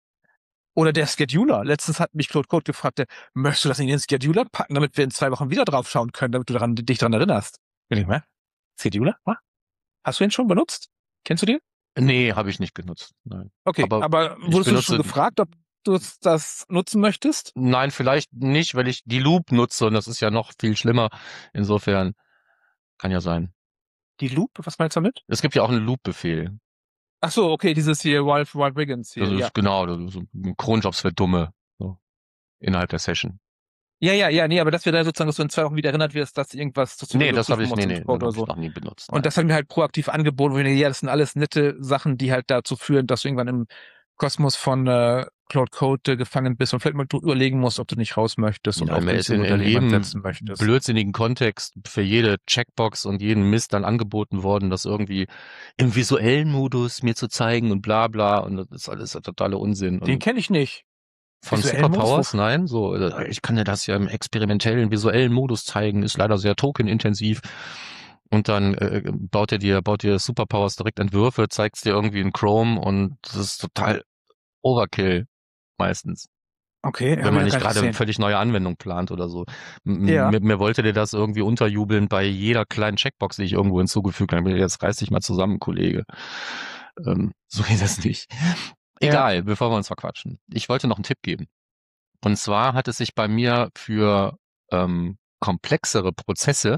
Oder der Scheduler. Letztens hat mich Claude Code gefragt, der, möchtest du das in den Scheduler packen, damit wir in zwei Wochen wieder drauf schauen können, damit du daran, dich daran erinnerst? Will ich mal? Scheduler? Was? Hast du ihn schon benutzt? Kennst du den? Nee, habe ich nicht genutzt. Nein. Okay, aber, aber wurdest du schon gefragt, ob du das nutzen möchtest? Nein, vielleicht nicht, weil ich die Loop nutze und das ist ja noch viel schlimmer. Insofern kann ja sein. Die Loop? Was meinst du damit? Es gibt ja auch einen Loop-Befehl. Ach so, okay, dieses hier Wild, Wild Wiggins hier. Das ist ja. genau, das ist Cronjobs für Dumme. So, innerhalb der Session. Ja, ja, ja, nee, aber dass wir da sozusagen, dass du in zwei Wochen wieder erinnert wirst, dass irgendwas zu Nee, das habe ich, nee, nee, das hab ich noch nie benutzt. Und nein. Das haben wir halt proaktiv angeboten, wo wir, ja, das sind alles nette Sachen, die halt dazu führen, dass du irgendwann im Kosmos von äh, Cloud Code äh, gefangen bist und vielleicht mal überlegen musst, ob du nicht raus möchtest und ja, auf ist in, in jedem setzen möchtest. Blödsinnigen Kontext für jede Checkbox und jeden Mist dann angeboten worden, das irgendwie im visuellen Modus mir zu zeigen und bla bla und das ist alles totaler Unsinn. Den kenne ich nicht. Von Superpowers? Nein, so, ich kann dir das ja im experimentellen, visuellen Modus zeigen, ist leider sehr tokenintensiv. Und dann äh, baut er dir, baut dir Superpowers direkt Entwürfe, zeigt's dir irgendwie in Chrome und das ist total Overkill meistens. Okay. Wenn man nicht gerade eine völlig neue Anwendung plant oder so. Ja. Mir, mir wollte der das irgendwie unterjubeln bei jeder kleinen Checkbox, die ich irgendwo hinzugefügt habe. Jetzt reiß dich mal zusammen, Kollege. Ähm, so geht das nicht. Egal, ja. Bevor wir uns verquatschen. Ich wollte noch einen Tipp geben. Und zwar hat es sich bei mir für ähm, komplexere Prozesse,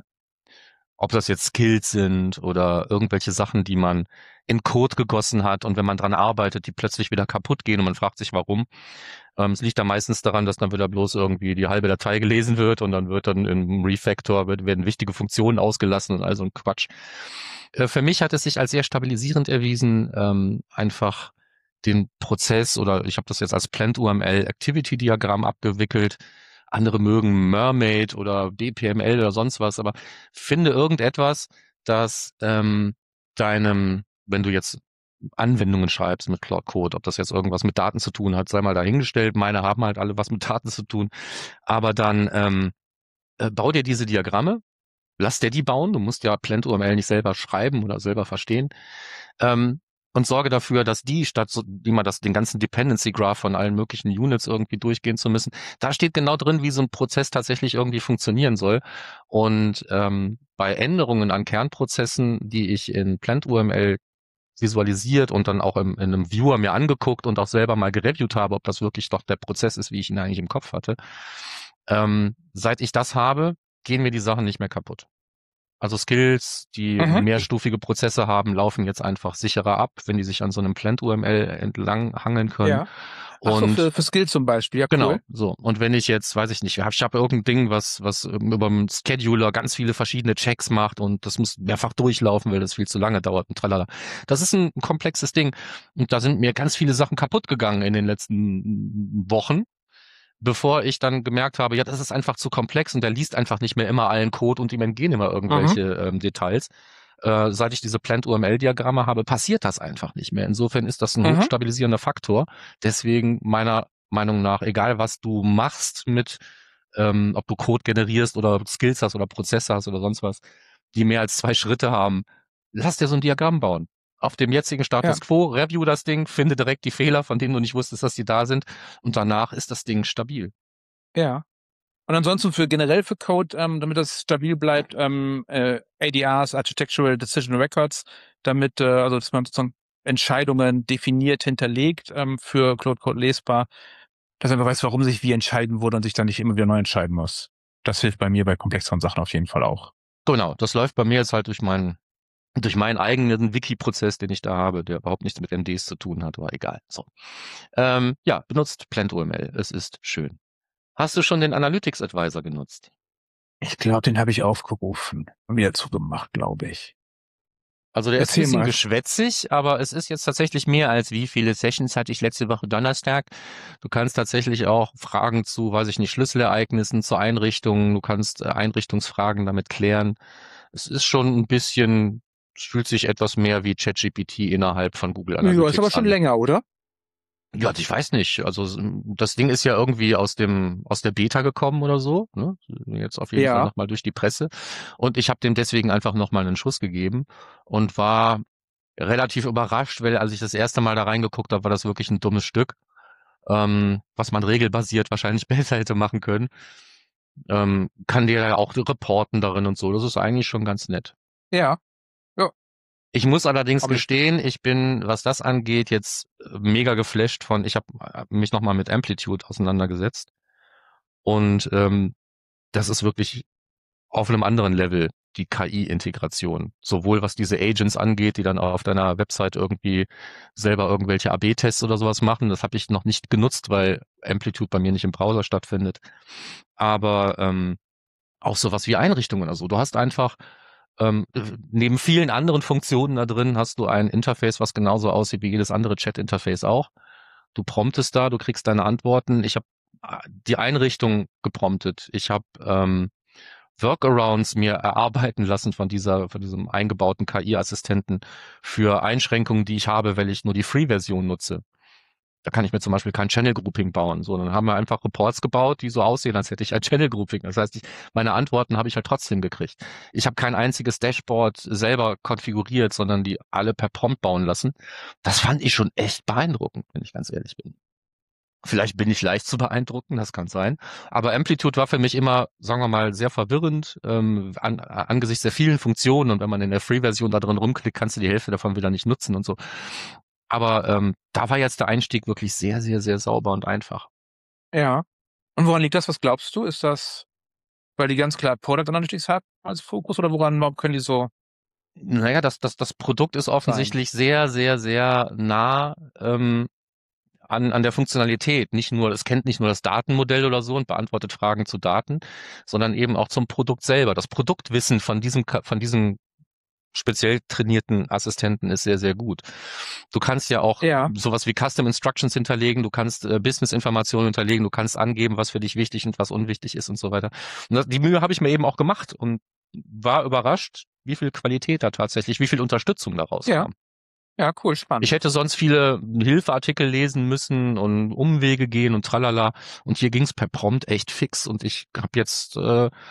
ob das jetzt Skills sind oder irgendwelche Sachen, die man in Code gegossen hat und wenn man dran arbeitet, die plötzlich wieder kaputt gehen und man fragt sich, warum. Ähm, es liegt da meistens daran, dass dann wieder bloß irgendwie die halbe Datei gelesen wird und dann wird dann im Refactor wird, werden wichtige Funktionen ausgelassen und all so ein Quatsch. Äh, für mich hat es sich als sehr stabilisierend erwiesen, ähm, einfach den Prozess oder ich habe das jetzt als Plant-U M L Activity Diagramm abgewickelt. Andere mögen Mermaid oder D P M L oder sonst was, aber finde irgendetwas, das ähm, deinem, wenn du jetzt Anwendungen schreibst mit Cloud Code, ob das jetzt irgendwas mit Daten zu tun hat, sei mal dahingestellt. Meine haben halt alle was mit Daten zu tun. Aber dann ähm, äh, bau dir diese Diagramme, lass dir die bauen. Du musst ja Plant-U M L nicht selber schreiben oder selber verstehen. Ähm, und sorge dafür, dass die, statt so, immer das, den ganzen Dependency Graph von allen möglichen Units irgendwie durchgehen zu müssen, da steht genau drin, wie so ein Prozess tatsächlich irgendwie funktionieren soll. Und ähm, bei Änderungen an Kernprozessen, die ich in PlantUML visualisiert und dann auch im, in einem Viewer mir angeguckt und auch selber mal gereviewt habe, ob das wirklich doch der Prozess ist, wie ich ihn eigentlich im Kopf hatte. Ähm, seit ich das habe, gehen mir die Sachen nicht mehr kaputt. Also Skills, die Mhm. mehrstufige Prozesse haben, laufen jetzt einfach sicherer ab, wenn die sich an so einem PlantUML entlang hangeln können. Ja. Ach so, Und für, für Skills zum Beispiel, ja, genau, cool. so. Und wenn ich jetzt, weiß ich nicht, ich habe hab irgendein Ding, was was über dem Scheduler ganz viele verschiedene Checks macht und das muss mehrfach durchlaufen, weil das viel zu lange dauert und tralala. Das ist ein, ein komplexes Ding. Und da sind mir ganz viele Sachen kaputt gegangen in den letzten Wochen, bevor ich dann gemerkt habe, ja, das ist einfach zu komplex und der liest einfach nicht mehr immer allen Code und ihm entgehen immer irgendwelche Mhm. ähm, Details. Äh, seit ich diese PlantUML-Diagramme habe, passiert das einfach nicht mehr. Insofern ist das ein Mhm. hochstabilisierender Faktor. Deswegen meiner Meinung nach, egal was du machst mit, ähm, ob du Code generierst oder Skills hast oder Prozesse hast oder sonst was, die mehr als zwei Schritte haben, lass dir so ein Diagramm bauen. Auf dem jetzigen Status Ja. quo, review das Ding, finde direkt die Fehler, von denen du nicht wusstest, dass die da sind und danach ist das Ding stabil. Ja. Und ansonsten für generell für Code, ähm, damit das stabil bleibt, ähm, äh, A D Rs, Architectural Decision Records, damit, äh, also dass man sozusagen Entscheidungen definiert, hinterlegt, ähm, für Cloud Code lesbar, dass man einfach weiß, warum sich wie entscheiden wurde und sich dann nicht immer wieder neu entscheiden muss. Das hilft bei mir bei komplexeren Sachen auf jeden Fall auch. Genau, das läuft bei mir jetzt halt durch meinen durch meinen eigenen Wiki-Prozess, den ich da habe, der überhaupt nichts mit M Ds zu tun hat, aber egal. So, ähm, ja, benutzt PlantUML. Es ist schön. Hast du schon den Analytics Advisor genutzt? Ich glaube, den habe ich aufgerufen und wieder zugemacht, glaube ich. Also der ist ein Erzähl bisschen mal. geschwätzig, aber es ist jetzt tatsächlich mehr als wie viele Sessions hatte ich letzte Woche Donnerstag. Du kannst tatsächlich auch Fragen zu, weiß ich nicht, Schlüsselereignissen, zu Einrichtungen, du kannst äh, Einrichtungsfragen damit klären. Es ist schon ein bisschen, es fühlt sich etwas mehr wie ChatGPT innerhalb von Google Ja, Analytics ist aber schon an. länger, oder? Ja, ich weiß nicht. Also das Ding ist ja irgendwie aus dem aus der Beta gekommen oder so. Ne? Jetzt auf jeden Ja. Fall nochmal durch die Presse. Und ich habe dem deswegen einfach nochmal einen Schuss gegeben und war relativ überrascht, weil als ich das erste Mal da reingeguckt habe, war das wirklich ein dummes Stück, ähm, was man regelbasiert wahrscheinlich besser hätte machen können. Ähm, kann dir ja auch reporten darin und so. Das ist eigentlich schon ganz nett. Ja. Ich muss allerdings Aber ich- gestehen, ich bin, was das angeht, jetzt mega geflasht von, ich habe mich nochmal mit Amplitude auseinandergesetzt und ähm, das ist wirklich auf einem anderen Level, die K I-Integration. Sowohl was diese Agents angeht, die dann auf deiner Website irgendwie selber irgendwelche A B-Tests oder sowas machen. Das habe ich noch nicht genutzt, weil Amplitude bei mir nicht im Browser stattfindet. Aber ähm, auch sowas wie Einrichtungen oder so. Du hast einfach ähm, neben vielen anderen Funktionen da drin hast du ein Interface, was genauso aussieht wie jedes andere Chat-Interface auch. Du promptest da, du kriegst deine Antworten. Ich habe die Einrichtung gepromptet. Ich habe ähm, Workarounds mir erarbeiten lassen von dieser, von diesem eingebauten K I-Assistenten für Einschränkungen, die ich habe, weil ich nur die Free-Version nutze. Da kann ich mir zum Beispiel kein Channel Grouping bauen. So, dann haben wir einfach Reports gebaut, die so aussehen, als hätte ich ein Channel Grouping. Das heißt, ich, meine Antworten habe ich halt trotzdem gekriegt. Ich habe kein einziges Dashboard selber konfiguriert, sondern die alle per Prompt bauen lassen. Das fand ich schon echt beeindruckend, wenn ich ganz ehrlich bin. Vielleicht bin ich leicht zu beeindrucken, das kann sein. Aber Amplitude war für mich immer, sagen wir mal, sehr verwirrend ähm, an, angesichts der vielen Funktionen. Und wenn man in der Free-Version da drin rumklickt, kannst du die Hälfte davon wieder nicht nutzen und so. Aber ähm, da war jetzt der Einstieg wirklich sehr, sehr, sehr sauber und einfach. Ja. Und woran liegt das? Was glaubst du? Ist das, weil die ganz klar Product Analytics hat als Fokus oder woran warum können die so? Naja, das, das, das Produkt ist offensichtlich sehr, sehr, sehr nah ähm, an, an der Funktionalität. Nicht nur, es kennt nicht nur das Datenmodell oder so und beantwortet Fragen zu Daten, sondern eben auch zum Produkt selber. Das Produktwissen von diesem, von diesem speziell trainierten Assistenten ist sehr, sehr gut. Du kannst ja auch Ja. sowas wie Custom Instructions hinterlegen, du kannst äh, Business-Informationen hinterlegen, du kannst angeben, was für dich wichtig und was unwichtig ist und so weiter. Und das, die Mühe habe ich mir eben auch gemacht und war überrascht, wie viel Qualität da tatsächlich, wie viel Unterstützung daraus Ja. kam. Ja, cool, spannend. Ich hätte sonst viele Hilfeartikel lesen müssen und Umwege gehen und tralala. Und hier ging's per Prompt echt fix. Und ich habe jetzt äh,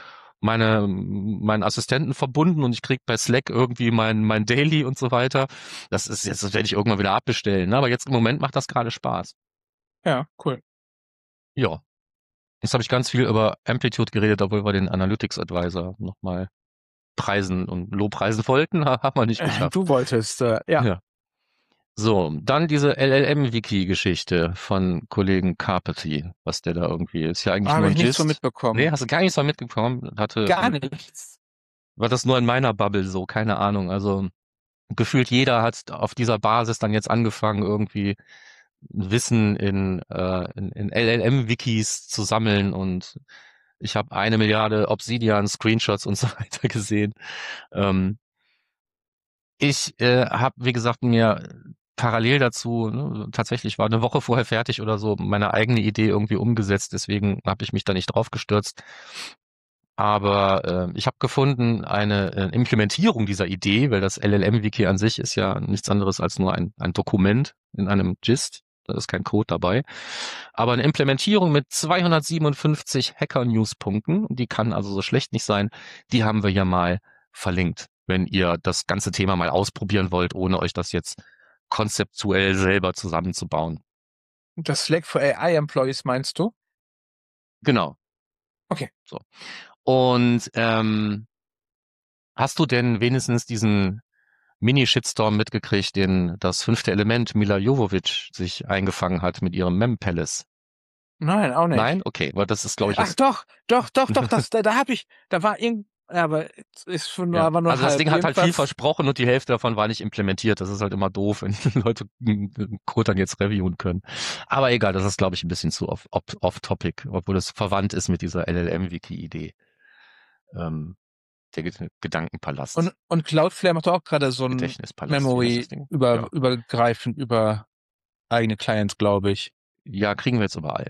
meine meinen Assistenten verbunden und ich krieg bei Slack irgendwie mein mein Daily und so weiter. Das ist jetzt, das werde ich irgendwann wieder abbestellen, ne? Aber jetzt im Moment macht das gerade Spaß. Ja, cool. Ja. Jetzt habe ich ganz viel über Amplitude geredet, obwohl wir den Analytics Advisor nochmal preisen und lobpreisen wollten, haben wir nicht geschafft. Du wolltest, äh, ja. Ja. So, dann diese L L M-Wiki-Geschichte von Kollegen Carpety, was der da irgendwie ist. Ja eigentlich Habe nur ich ein nichts Gist. von mitbekommen. Nee, hast du gar nichts von mitbekommen? Hatte, Gar nichts. War das nur in meiner Bubble so? Keine Ahnung. Also gefühlt jeder hat auf dieser Basis dann jetzt angefangen, irgendwie Wissen in, äh, in, in L L M-Wikis zu sammeln und ich habe eine Milliarde Obsidian-Screenshots und so weiter gesehen. Ähm, ich äh, habe, wie gesagt, mir parallel dazu, ne, tatsächlich war eine Woche vorher fertig oder so, meine eigene Idee irgendwie umgesetzt, deswegen habe ich mich da nicht drauf gestürzt. Aber äh, ich habe gefunden, eine äh, Implementierung dieser Idee, weil das L L M-Wiki an sich ist ja nichts anderes als nur ein, ein Dokument in einem Gist, da ist kein Code dabei. Aber eine Implementierung mit zweihundertsiebenundfünfzig Hacker-News-Punkten, die kann also so schlecht nicht sein, die haben wir ja mal verlinkt, wenn ihr das ganze Thema mal ausprobieren wollt, ohne euch das jetzt konzeptuell selber zusammenzubauen. Das Slack für A I-Employees meinst du? Genau. Okay. So. Und ähm, hast du denn wenigstens diesen Mini-Shitstorm mitgekriegt, den das fünfte Element Mila Jovovich sich eingefangen hat mit ihrem Mem-Palace? Nein, auch nicht. Nein? Okay, weil das ist, glaube ich, Ach jetzt, doch, doch, doch, doch, das, da, da habe ich, da war irgend, ja, aber es ist schon nur, ja. aber nur Also das halb. Ding hat halt viel Jedenfalls- versprochen und die Hälfte davon war nicht implementiert. Das ist halt immer doof, wenn die Leute den Code dann jetzt reviewen können. Aber egal, das ist, glaube ich, ein bisschen zu off- off- off-topic, obwohl es verwandt ist mit dieser L L M-Wiki-Idee. Ähm, der Ge- Gedankenpalast. Und, und Cloudflare macht auch gerade so ein Gedächtnispalast. Wie heißt Memory das Ding? über, Ja. übergreifend über eigene Clients, glaube ich. Ja, kriegen wir jetzt überall.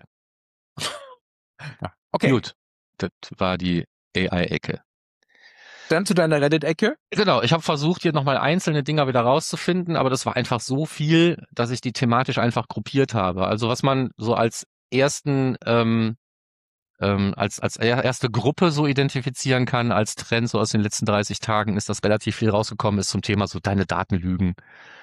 Ja. Okay, Gut, das war die A I-Ecke. dann zu deiner Reddit-Ecke. Genau, ich habe versucht, hier nochmal einzelne Dinger wieder rauszufinden, aber das war einfach so viel, dass ich die thematisch einfach gruppiert habe. Also was man so als ersten, ähm, ähm, als als er- erste Gruppe so identifizieren kann, als Trend so aus den letzten dreißig Tagen, ist, dass relativ viel rausgekommen ist zum Thema so deine Daten lügen.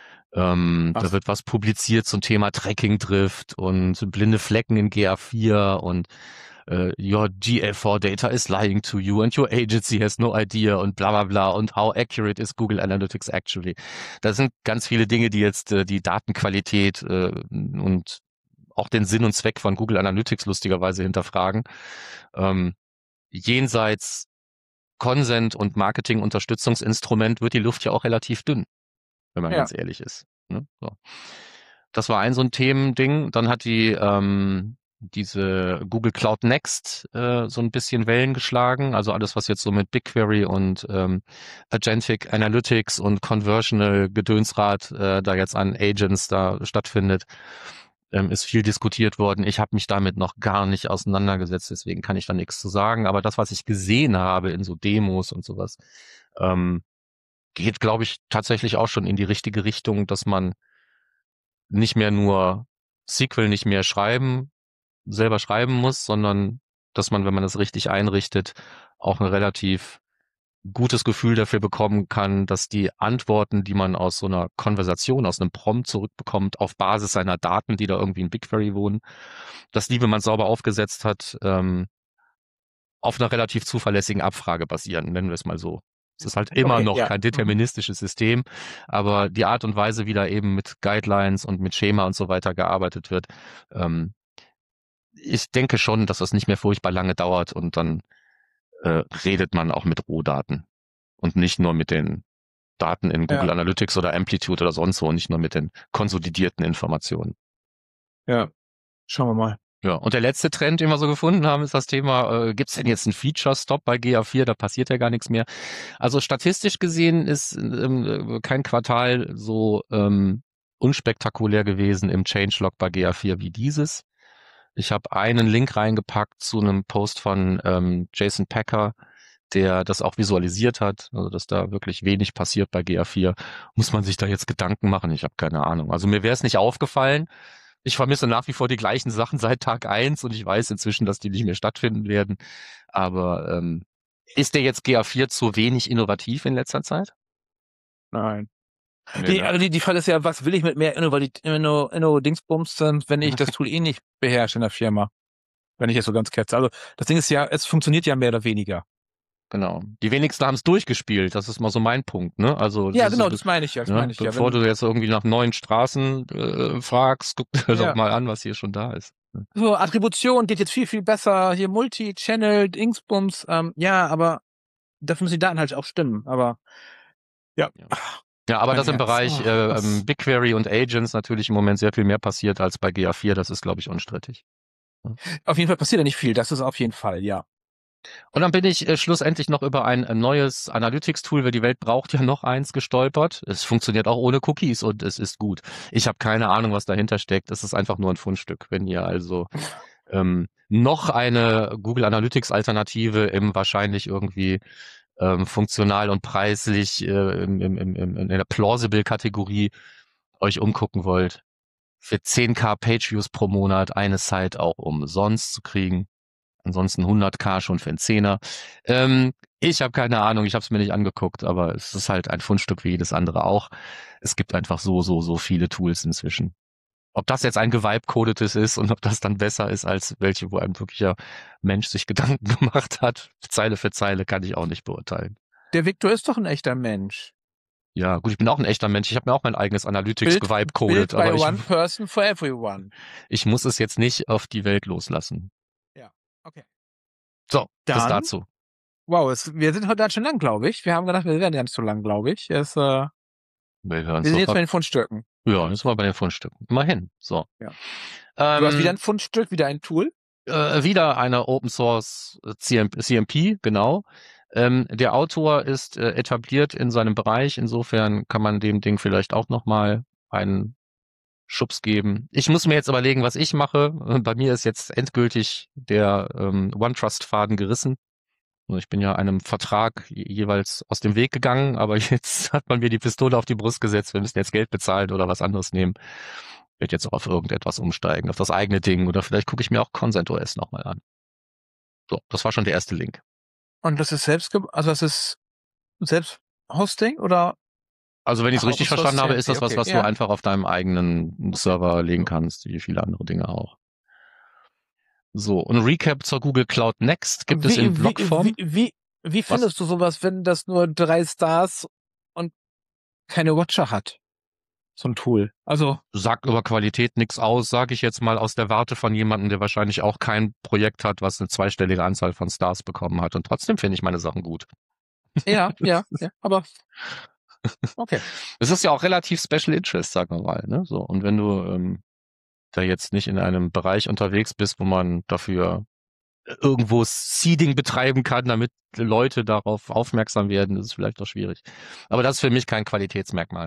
Ähm, Was? da wird was publiziert zum Thema Tracking-Drift und blinde Flecken in G A vier und Uh, your G A four data is lying to you and your agency has no idea und bla bla bla und how accurate is Google Analytics actually. Da sind ganz viele Dinge, die jetzt äh, die Datenqualität äh, und auch den Sinn und Zweck von Google Analytics lustigerweise hinterfragen. Ähm, jenseits Consent und Marketing-Unterstützungsinstrument wird die Luft ja auch relativ dünn, wenn man Ja. ganz ehrlich ist. Ne? So. Das war ein so ein Themending. Dann hat die ähm, diese Google Cloud Next äh, so ein bisschen Wellen geschlagen. Also alles, was jetzt so mit BigQuery und ähm, Agentic Analytics und Conversional Gedönsrad äh, da jetzt an Agents da stattfindet, ähm, ist viel diskutiert worden. Ich habe mich damit noch gar nicht auseinandergesetzt, deswegen kann ich da nichts zu sagen. Aber das, was ich gesehen habe in so Demos und sowas, ähm, geht, glaube ich, tatsächlich auch schon in die richtige Richtung, dass man nicht mehr nur S Q L nicht mehr schreiben, selber schreiben muss, sondern dass man, wenn man das richtig einrichtet, auch ein relativ gutes Gefühl dafür bekommen kann, dass die Antworten, die man aus so einer Konversation, aus einem Prompt zurückbekommt, auf Basis seiner Daten, die da irgendwie in BigQuery wohnen, dass die, wenn man es sauber aufgesetzt hat, ähm, auf einer relativ zuverlässigen Abfrage basieren, nennen wir es mal so. Es ist halt immer Okay, noch ja. kein deterministisches System, aber die Art und Weise, wie da eben mit Guidelines und mit Schema und so weiter gearbeitet wird, ähm, ich denke schon, dass das nicht mehr furchtbar lange dauert und dann äh, redet man auch mit Rohdaten und nicht nur mit den Daten in Google Ja. Analytics oder Amplitude oder sonst wo und nicht nur mit den konsolidierten Informationen. Ja. Schauen wir mal. Ja, und der letzte Trend, den wir so gefunden haben, ist das Thema, äh, gibt es denn jetzt einen Feature-Stop bei G A vier? Da passiert ja gar nichts mehr. Also statistisch gesehen ist ähm, kein Quartal so ähm, unspektakulär gewesen im Changelog bei G A vier wie dieses. Ich habe einen Link reingepackt zu einem Post von ähm, Jason Packer, der das auch visualisiert hat, also dass da wirklich wenig passiert bei G A vier. Muss man sich da jetzt Gedanken machen? Ich habe keine Ahnung. Also mir wäre es nicht aufgefallen. Ich vermisse nach wie vor die gleichen Sachen seit Tag eins und ich weiß inzwischen, dass die nicht mehr stattfinden werden. Aber ähm, Ist der jetzt G A vier zu wenig innovativ in letzter Zeit? Nein. Nee, Die, ne? also die, die Frage ist ja, was will ich mit mehr Inno-Dingsbums, wenn ich das Tool eh nicht beherrsche in der Firma? Wenn ich jetzt so ganz ketze. Also das Ding ist ja, es funktioniert ja mehr oder weniger. Genau. Die wenigsten haben es durchgespielt. Das ist mal so mein Punkt, ne? Also Ja, das genau, ist, das meine ich ja. Das ne? meine ich ja. Bevor Wenn, du jetzt irgendwie nach neuen Straßen äh, fragst, guck dir Ja. doch mal an, was hier schon da ist. so Attribution geht jetzt viel, viel besser. Hier Multi-Channel, Dingsbums. Ähm, ja, aber dafür müssen die Daten halt auch stimmen. Aber ja. Ja, aber Mein dass im Herz. Bereich Oh, äh, was- ähm, BigQuery und Agents natürlich im Moment sehr viel mehr passiert als bei G A vier. Das ist, glaube ich, unstrittig. Auf jeden Fall passiert ja nicht viel. Das ist auf jeden Fall, ja. Und dann bin ich äh, schlussendlich noch über ein äh, neues Analytics-Tool, weil die Welt braucht ja noch eins, gestolpert. Es funktioniert auch ohne Cookies und es ist gut. Ich habe keine Ahnung, was dahinter steckt. Es ist einfach nur ein Fundstück. Wenn ihr also ähm, noch eine Google Analytics-Alternative im wahrscheinlich irgendwie ähm, funktional und preislich äh, im, im, im, im, in der Plausible-Kategorie euch umgucken wollt, für zehn K Page-Views pro Monat eine Site auch umsonst zu kriegen. Ansonsten hundert K schon für einen Zehner. Ähm, ich habe keine Ahnung, ich habe es mir nicht angeguckt, aber es ist halt ein Fundstück wie jedes andere auch. Es gibt einfach so, so, so viele Tools inzwischen. Ob das jetzt ein gevibe-codetes ist und ob das dann besser ist als welche, wo ein wirklicher Mensch sich Gedanken gemacht hat, Zeile für Zeile, kann ich auch nicht beurteilen. Der Victor ist doch ein echter Mensch. Ja, gut, ich bin auch ein echter Mensch. Ich habe mir auch mein eigenes Analytics Build, gevibe-codet, build by aber one ich, person for everyone. ich muss es jetzt nicht auf die Welt loslassen. Okay. So, Dann, das dazu. Wow, es, wir sind heute ganz schön lang, glaube ich. Wir haben gedacht, wir werden ja nicht so lang, glaube ich. Es, äh, wir Wir hören sind jetzt sofort. bei den Fundstücken. Ja, das war bei den Fundstücken. Immerhin. So. Ja. Ähm, Du hast wieder ein Fundstück, wieder ein Tool. äh, wieder eine Open Source C M P, genau. Ähm, der Autor ist äh, etabliert in seinem Bereich. Insofern kann man dem Ding vielleicht auch nochmal einen Schubs geben. Ich muss mir jetzt überlegen, was ich mache. Bei mir ist jetzt endgültig der ähm, OneTrust-Faden gerissen. Ich bin ja einem Vertrag jeweils aus dem Weg gegangen, aber jetzt hat man mir die Pistole auf die Brust gesetzt. Wir müssen jetzt Geld bezahlen oder was anderes nehmen. Ich werde jetzt auch auf irgendetwas umsteigen, auf das eigene Ding oder vielleicht gucke ich mir auch ConsentOS nochmal an. So, das war schon der erste Link. Und das ist selbst, also das ist Selbsthosting oder? Also wenn ich es Ach, richtig Open Source verstanden habe, C M P, ist das was, okay, was ja. du einfach auf deinem eigenen Server legen kannst, wie viele andere Dinge auch. So, ein Recap zur Google Cloud Next gibt es in Blogform. Wie, wie, wie, wie findest du sowas, wenn das nur drei Stars und keine Watcher hat? So ein Tool. Also, Sagt über Qualität nichts aus, sage ich jetzt mal aus der Warte von jemandem, der wahrscheinlich auch kein Projekt hat, was eine zweistellige Anzahl von Stars bekommen hat. Und trotzdem finde ich meine Sachen gut. ja, ja, ja, aber okay. Es ist ja auch relativ Special Interest, sagen wir mal. Ne? So, und wenn du ähm, da jetzt nicht in einem Bereich unterwegs bist, wo man dafür irgendwo Seeding betreiben kann, damit Leute darauf aufmerksam werden, ist es vielleicht doch schwierig. Aber das ist für mich kein Qualitätsmerkmal.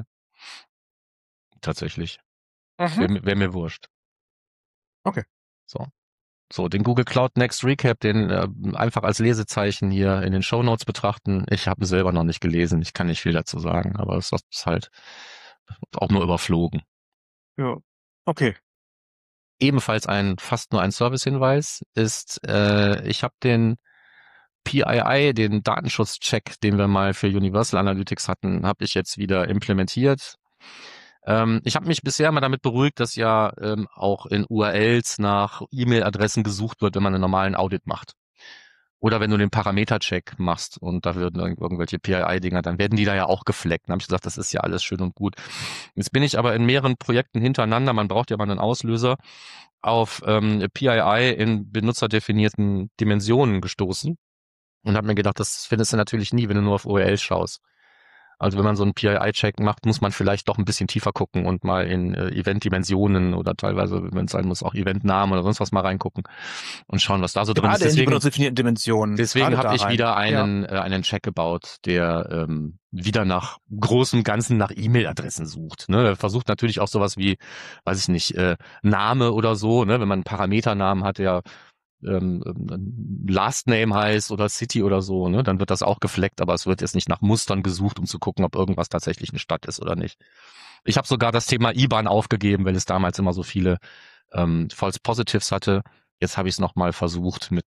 Tatsächlich. Mhm. Wäre wär mir wurscht. Okay. So. So, den Google Cloud Next Recap, den äh, einfach als Lesezeichen hier in den Shownotes betrachten. Ich habe ihn selber noch nicht gelesen. Ich kann nicht viel dazu sagen, aber es ist halt auch nur überflogen. Ja. Okay. Ebenfalls ein fast nur ein Service-Hinweis ist, äh, ich habe den P I I, den Datenschutzcheck, den wir mal für Universal Analytics hatten, habe ich jetzt wieder implementiert. Ähm, ich habe mich bisher mal damit beruhigt, dass ja ähm, auch in U R Ls nach E-Mail-Adressen gesucht wird, wenn man einen normalen Audit macht. Oder wenn du den Parameter-Check machst und da würden irgendwelche P I I-Dinger, dann werden die da ja auch gefleckt. Dann habe ich gesagt, das ist ja alles schön und gut. Jetzt bin ich aber in mehreren Projekten hintereinander, man braucht ja mal einen Auslöser, auf ähm, P I I in benutzerdefinierten Dimensionen gestoßen und habe mir gedacht, das findest du natürlich nie, wenn du nur auf U R Ls schaust. Also wenn man so einen P I I-Check macht, muss man vielleicht doch ein bisschen tiefer gucken und mal in äh, Event-Dimensionen oder teilweise, wenn es sein muss, auch Event-Namen oder sonst was mal reingucken und schauen, was da so drin ist. Gerade in die Deswegen, benutzerdefinierten Dimensionen. deswegen Gerade habe da ich rein. wieder einen Ja. äh, einen Check gebaut, der ähm, wieder nach großem Ganzen nach E-Mail-Adressen sucht. Ne? Der versucht natürlich auch sowas wie, weiß ich nicht, äh, Name oder so, ne? Wenn man einen Parameternamen hat, der ähm, Last Name heißt oder City oder so, ne, dann wird das auch gefleckt, aber es wird jetzt nicht nach Mustern gesucht, um zu gucken, ob irgendwas tatsächlich eine Stadt ist oder nicht. Ich habe sogar das Thema I B A N aufgegeben, weil es damals immer so viele ähm, False Positives hatte. Jetzt habe ich es nochmal versucht mit einem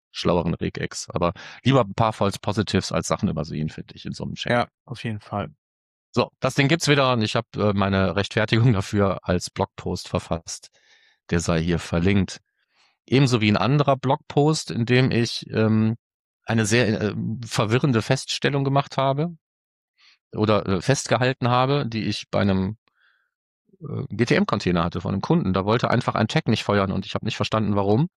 schlaueren Regex. Aber lieber ein paar False Positives als Sachen übersehen, finde ich, in so einem Check. Ja, auf jeden Fall. So, das Ding gibt's wieder und ich habe äh, meine Rechtfertigung dafür als Blogpost verfasst. Der sei hier verlinkt. Ebenso wie ein anderer Blogpost, in dem ich ähm, eine sehr äh, verwirrende Feststellung gemacht habe oder äh, festgehalten habe, die ich bei einem äh, G T M-Container hatte von einem Kunden. Da wollte einfach ein Tag nicht feuern und ich habe nicht verstanden, warum.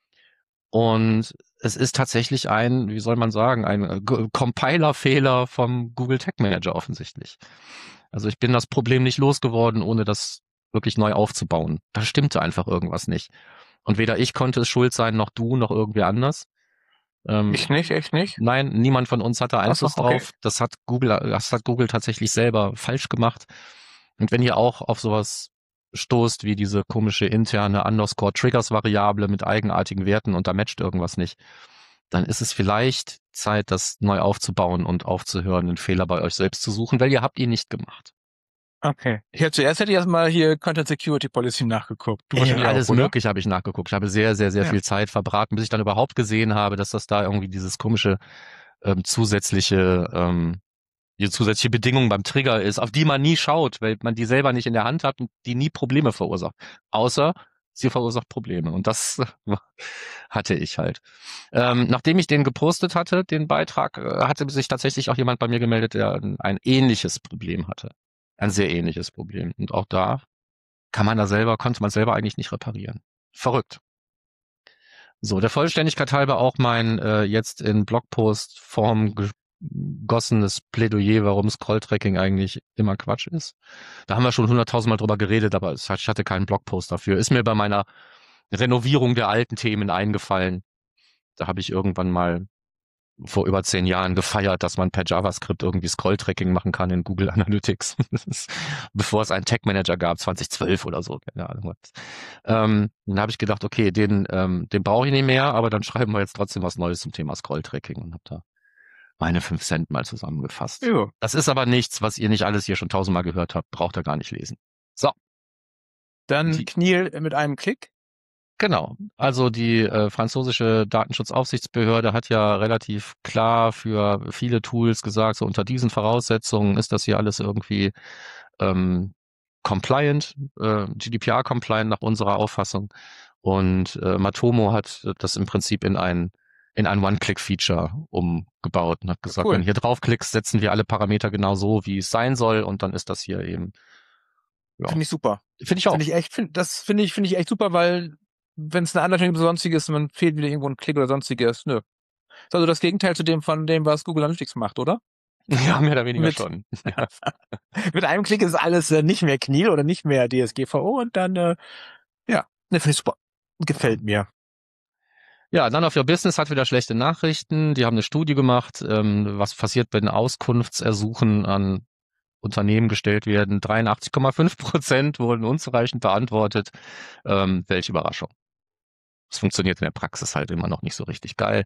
Und es ist tatsächlich ein, wie soll man sagen, ein äh, Compiler-Fehler vom Google Tag Manager offensichtlich. Also ich bin das Problem nicht losgeworden, ohne das wirklich neu aufzubauen. Da stimmte einfach irgendwas nicht. Und weder ich konnte es schuld sein, noch du, noch irgendwer anders. Ähm, Ich nicht, echt nicht? Nein, niemand von uns hatte Einfluss Ach so, okay. drauf. Das hat Google, das hat Google tatsächlich selber falsch gemacht. Und wenn ihr auch auf sowas stoßt, wie diese komische interne Underscore Triggers Variable mit eigenartigen Werten und da matcht irgendwas nicht, dann ist es vielleicht Zeit, das neu aufzubauen und aufzuhören, den Fehler bei euch selbst zu suchen, weil ihr habt ihn nicht gemacht. Okay. Ich hätte zuerst hätte ich erstmal hier Content Security Policy nachgeguckt. Du Ey, wahrscheinlich alles auch, oder? Mögliche habe ich nachgeguckt. Ich habe sehr, sehr, sehr Ja. viel Zeit verbraten, bis ich dann überhaupt gesehen habe, dass das da irgendwie dieses komische ähm, zusätzliche ähm, die zusätzliche Bedingung beim Trigger ist, auf die man nie schaut, weil man die selber nicht in der Hand hat und die nie Probleme verursacht. Außer sie verursacht Probleme. Und das hatte ich halt. Ähm, nachdem ich den gepostet hatte, den Beitrag, äh, hatte sich tatsächlich auch jemand bei mir gemeldet, der ein, ein ähnliches Problem hatte. Ein sehr ähnliches Problem. Und auch da kann man da selber, konnte man selber eigentlich nicht reparieren. Verrückt. So, der Vollständigkeit halber auch mein äh, jetzt in Blogpost-Form gegossenes Plädoyer, warum Scrolltracking eigentlich immer Quatsch ist. Da haben wir schon hunderttausendmal drüber geredet, aber ich hatte keinen Blogpost dafür. Ist mir bei meiner Renovierung der alten Themen eingefallen. Da habe ich irgendwann mal vor über zehn Jahren gefeiert, dass man per JavaScript irgendwie Scrolltracking machen kann in Google Analytics. Bevor es einen Tag Manager gab, zwanzig zwölf oder so. Keine Ahnung was. Ähm, dann habe ich gedacht, okay, den, ähm, den brauche ich nicht mehr, aber dann schreiben wir jetzt trotzdem was Neues zum Thema Scrolltracking und habe da meine fünf Cent mal zusammengefasst. Jo. Das ist aber nichts, was ihr nicht alles hier schon tausendmal gehört habt. Braucht ihr gar nicht lesen. So. Dann Die- Kniel mit einem Klick. Genau. Also die äh, französische Datenschutzaufsichtsbehörde hat ja relativ klar für viele Tools gesagt, so unter diesen Voraussetzungen ist das hier alles irgendwie ähm, compliant, äh, G D P R-compliant nach unserer Auffassung. Und äh, Matomo hat das im Prinzip in ein in ein One-Click-Feature umgebaut und hat gesagt, Cool. wenn du hier draufklickst, setzen wir alle Parameter genau so, wie es sein soll und dann ist das hier eben. Ja. Finde ich super. Finde ich auch. Finde ich echt, find, das finde ich, finde ich echt super, weil wenn es eine Anleitung oder sonstiges, man fehlt wieder irgendwo ein Klick oder sonstiges, nö. Ist also das Gegenteil zu dem von dem, was Google Analytics macht, oder? Ja, mehr oder weniger Mit- schon. Ja. Mit einem Klick ist alles äh, nicht mehr Kniel oder nicht mehr D S G V O und dann, äh, ja, ne, finde ich super. Gefällt mir. Ja, None of Your Business hat wieder schlechte Nachrichten. Die haben eine Studie gemacht, ähm, was passiert, wenn Auskunftsersuchen an Unternehmen gestellt werden. dreiundachtzig Komma fünf Prozent wurden unzureichend beantwortet. Ähm, welche Überraschung. Es funktioniert in der Praxis halt immer noch nicht so richtig geil.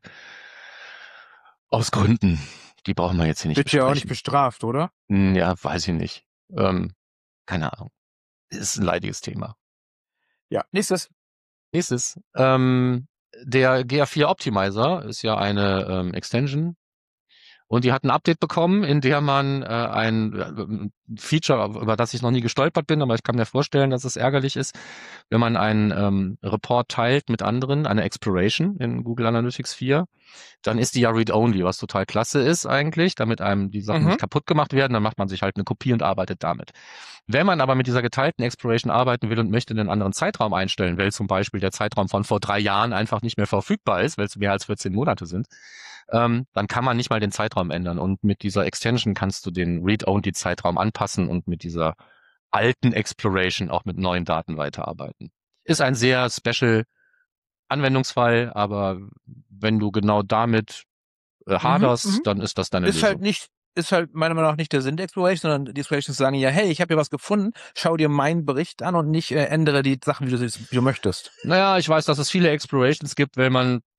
Aus Gründen. Die brauchen wir jetzt hier nicht Wird ja auch nicht besprechen. bestraft, oder? Hm, Ja, weiß ich nicht. Ähm, keine Ahnung. Ist ein leidiges Thema. Ja. Nächstes. Nächstes. Ähm, der G A vier Optimizer ist ja eine ähm, Extension und die hat ein Update bekommen, in der man äh, ein äh, Feature, über das ich noch nie gestolpert bin, aber ich kann mir vorstellen, dass es ärgerlich ist, wenn man einen ähm, Report teilt mit anderen, eine Exploration in Google Analytics vier, dann ist die ja read-only, was total klasse ist eigentlich, damit einem die Sachen Mhm. nicht kaputt gemacht werden, dann macht man sich halt eine Kopie und arbeitet damit. Wenn man aber mit dieser geteilten Exploration arbeiten will und möchte einen anderen Zeitraum einstellen, weil zum Beispiel der Zeitraum von vor drei Jahren einfach nicht mehr verfügbar ist, weil es mehr als vierzehn Monate sind, ähm, dann kann man nicht mal den Zeitraum ändern. Und mit dieser Extension kannst du den Read-Only-Zeitraum anpassen und mit dieser alten Exploration auch mit neuen Daten weiterarbeiten. Ist ein sehr special Anwendungsfall, aber wenn du genau damit äh, haderst, mhm. dann ist das deine Ist Lösung. halt nicht, ist halt meiner Meinung nach nicht der Sinn der Exploration, sondern die Explorations sagen ja, hey, ich habe hier was gefunden, schau dir meinen Bericht an und nicht äh, ändere die Sachen, wie du, wie du möchtest. Naja, ich weiß, dass es viele Explorations gibt, wenn man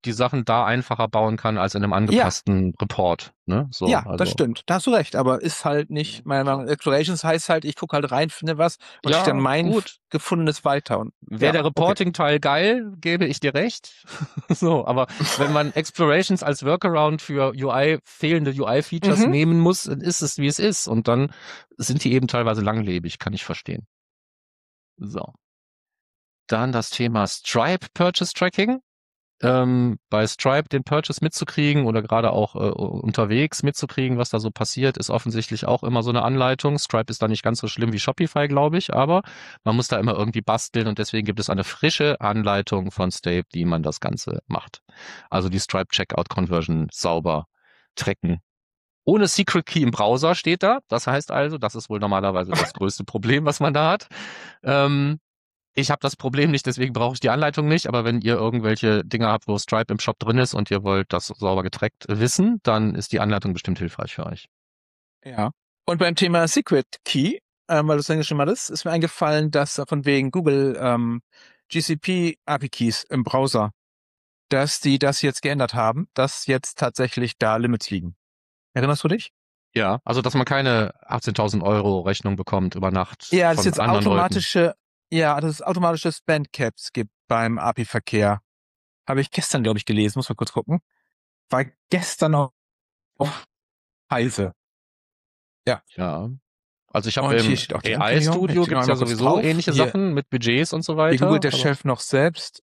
die Sachen da einfacher bauen kann als in einem angepassten Report. Ne? So, ja, also. das stimmt. Da hast du recht, aber ist halt nicht, meine Meinung, Explorations heißt halt, ich gucke halt rein, finde was und Ja, schicke dann mein gut. Gefundenes weiter. Und Wäre ja, der Reporting-Teil geil, gebe ich dir recht. So, aber wenn man Explorations als Workaround für U I, fehlende U I-Features Mhm. nehmen muss, dann ist es, wie es ist. Und dann sind die eben teilweise langlebig, kann ich verstehen. So. Dann das Thema Stripe Purchase Tracking. Ähm, bei Stripe den Purchase mitzukriegen oder gerade auch äh, unterwegs mitzukriegen, was da so passiert, ist offensichtlich auch immer so eine Anleitung. Stripe ist da nicht ganz so schlimm wie Shopify, glaube ich, aber man muss da immer irgendwie basteln und deswegen gibt es eine frische Anleitung von Stape, wie man das Ganze macht. Also die Stripe Checkout Conversion sauber tracken. Ohne Secret Key im Browser steht da. Das heißt also, das ist wohl normalerweise das größte Problem, was man da hat. Ähm, Ich habe das Problem nicht, deswegen brauche ich die Anleitung nicht, aber wenn ihr irgendwelche Dinge habt, wo Stripe im Shop drin ist und ihr wollt das sauber getrackt wissen, dann ist die Anleitung bestimmt hilfreich für euch. Ja. Und beim Thema Secret Key, ähm, weil du es angeschrieben hattest, ist mir eingefallen, dass von wegen Google ähm, G C P A P I Keys im Browser, dass die das jetzt geändert haben, dass jetzt tatsächlich da Limits liegen. Erinnerst du dich? Ja, also dass man keine achtzehntausend Euro Rechnung bekommt über Nacht Ja, dass von es jetzt anderen Leuten. automatische, ja, dass es automatische Spend-Caps gibt beim A P I-Verkehr. Habe ich gestern, glaube ich, gelesen, muss mal kurz gucken. War gestern auf, auf Heise. Ja. Ja. Also ich habe Und hier im steht auch die A I-Studio Ankündigung. gibt's Ich ja noch kurz sowieso drauf. ähnliche Hier. Sachen mit Budgets und so Hier weiter. googelt der aber- Chef noch selbst.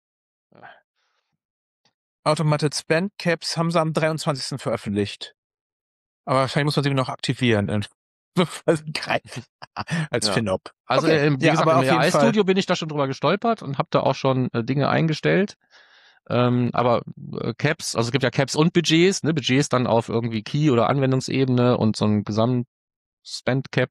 Automated Spend Caps haben sie am dreiundzwanzigsten veröffentlicht. Aber wahrscheinlich muss man sie noch aktivieren. Als Ja. FinOp. Also Okay. äh, wie Ja, gesagt, aber im auf jeden A I-Studio bin ich da schon drüber gestolpert und habe da auch schon äh, Dinge eingestellt. Ähm, aber äh, Caps, also es gibt ja Caps und Budgets, ne? Budgets dann auf irgendwie Key- oder Anwendungsebene und so ein Gesamt-Spend-Cap.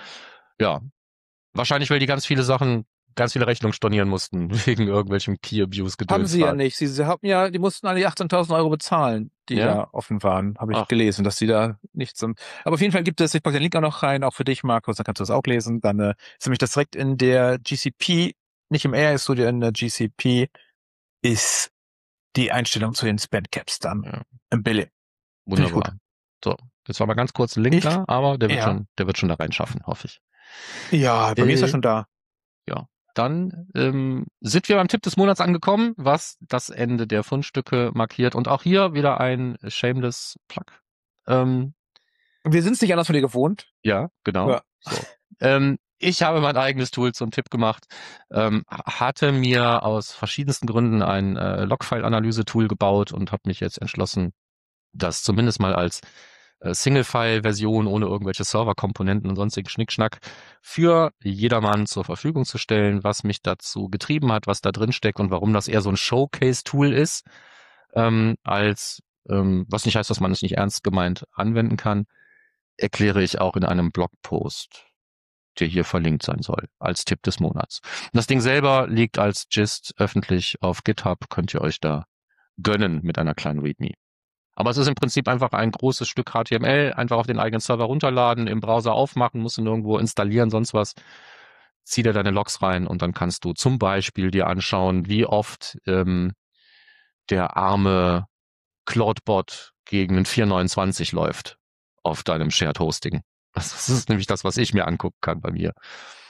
Ja, wahrscheinlich, weil die ganz viele Sachen, ganz viele Rechnungen stornieren mussten, wegen irgendwelchem Key-Abuse-Gedöns. Haben sie ja halt. nicht. Sie, sie haben ja, die mussten alle achtzehntausend Euro bezahlen, die Ja? da offen waren. Habe ich Ach. gelesen, dass die da nichts sind. Aber auf jeden Fall gibt es, ich packe den Link auch noch rein, auch für dich, Markus, dann kannst du das auch lesen. Dann äh, ist nämlich das direkt in der G C P, nicht im A I-Studio, in der G C P ist die Einstellung zu den Spend-Caps dann Ja. im Billy. Find ich Wunderbar. So, jetzt war mal ganz kurz ein Link Ich- da, aber der wird ja. schon, der wird schon da reinschaffen, hoffe ich. Ja, bei mir ist er Äh, schon da. Dann ähm, sind wir beim Tipp des Monats angekommen, was das Ende der Fundstücke markiert. Und auch hier wieder ein shameless Plug. Ähm, Wir sind es nicht anders von dir gewohnt. ja, genau. Ja. So. Ähm, ich habe mein eigenes Tool zum Tipp gemacht, ähm, hatte mir aus verschiedensten Gründen ein äh, Logfile-Analyse-Tool gebaut und habe mich jetzt entschlossen, das zumindest mal als äh, Single-File-Version ohne irgendwelche Serverkomponenten und sonstigen Schnickschnack für jedermann zur Verfügung zu stellen, was mich dazu getrieben hat, was da drin steckt und warum das eher so ein Showcase-Tool ist, ähm, als ähm, was nicht heißt, dass man es nicht ernst gemeint anwenden kann, erkläre ich auch in einem Blogpost, der hier verlinkt sein soll, als Tipp des Monats. Und das Ding selber liegt als Gist öffentlich auf GitHub, könnt ihr euch da gönnen mit einer kleinen README. Aber es ist im Prinzip einfach ein großes Stück H T M L, einfach auf den eigenen Server runterladen, im Browser aufmachen, musst du nirgendwo installieren, sonst was. Zieh dir deine Logs rein und dann kannst du zum Beispiel dir anschauen, wie oft ähm, der arme Cloudbot gegen einen vier neunundzwanzig läuft auf deinem Shared Hosting. Das ist nämlich das, was ich mir angucken kann bei mir.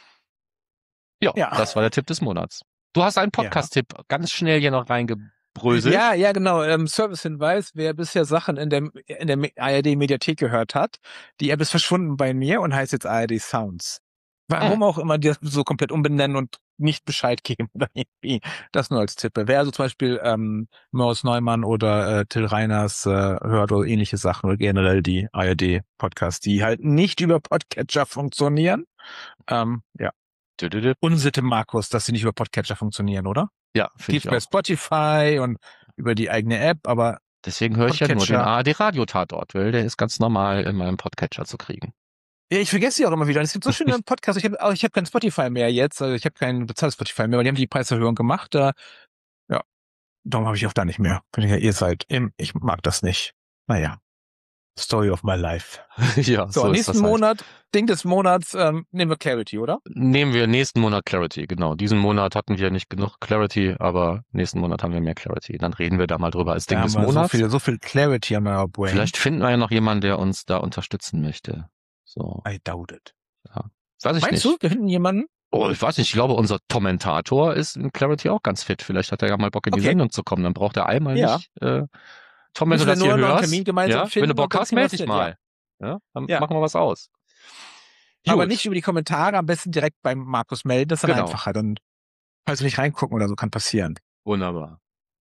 Ja, Ja. das war der Tipp des Monats. Du hast einen Podcast-Tipp ganz schnell hier noch reingebröselt. Ja, ja, genau. Ähm, Service-Hinweis, wer bisher Sachen in der, in der A R D-Mediathek gehört hat, die App ist verschwunden bei mir und heißt jetzt A R D Sounds. Warum auch immer die das so komplett umbenennen und nicht Bescheid geben oder irgendwie. Das nur als Tipp. Wer also zum Beispiel ähm, Moritz Neumann oder äh, Till Reiners äh, hört oder ähnliche Sachen oder generell die A R D-Podcasts, die halt nicht über Podcatcher funktionieren. Ähm, ja. Dü-dü-dü. Unsitte, Markus, dass sie nicht über Podcatcher funktionieren, oder? Ja, finde Gibt's ich bei auch. Spotify und über die eigene App, aber Deswegen höre ich ja nur den Podcatcher. A R D-Radio-Tatort, weil der ist ganz normal in meinem Podcatcher zu kriegen. ja, ich vergesse sie auch immer wieder. Es gibt so schöne Podcasts. Ich habe ich hab kein Spotify mehr jetzt. Also ich habe kein bezahltes Spotify mehr, weil die haben die Preiserhöhung gemacht. Da, ja, darum habe ich auch da nicht mehr. Bin ich ja, ihr seid im, ich mag das nicht. Naja. Story of my life. ja, So, so ist nächsten das halt. Monat, Ding des Monats, ähm, nehmen wir Clarity, oder? Nehmen wir nächsten Monat Clarity, genau. Diesen Monat hatten wir nicht genug Clarity, aber nächsten Monat haben wir mehr Clarity. Dann reden wir da mal drüber als Ding Da des haben wir so Monats. viel, so viel Clarity an our brain. Vielleicht finden wir ja noch jemanden, der uns da unterstützen möchte. So, I doubt it. weiß ich Meinst nicht. du, wir finden jemanden? Oh, ich weiß nicht, ich glaube, unser Kommentator ist in Clarity auch ganz fit. Vielleicht hat er ja mal Bock in die Okay. Sendung zu kommen. Dann braucht er einmal Ja. nicht. Äh, Tom, wenn Müssen du wir das hier nur noch einen hörst, Termin gemeinsam ja, finden wenn du und Bock dann hast, kriegen wir melde das dich hin, mal. Ja, dann Ja. machen wir was aus. Aber Gut. nicht über die Kommentare, am besten direkt beim Markus melden, das ist dann Genau. einfacher. Dann, falls wir nicht reingucken oder so, kann passieren. Wunderbar.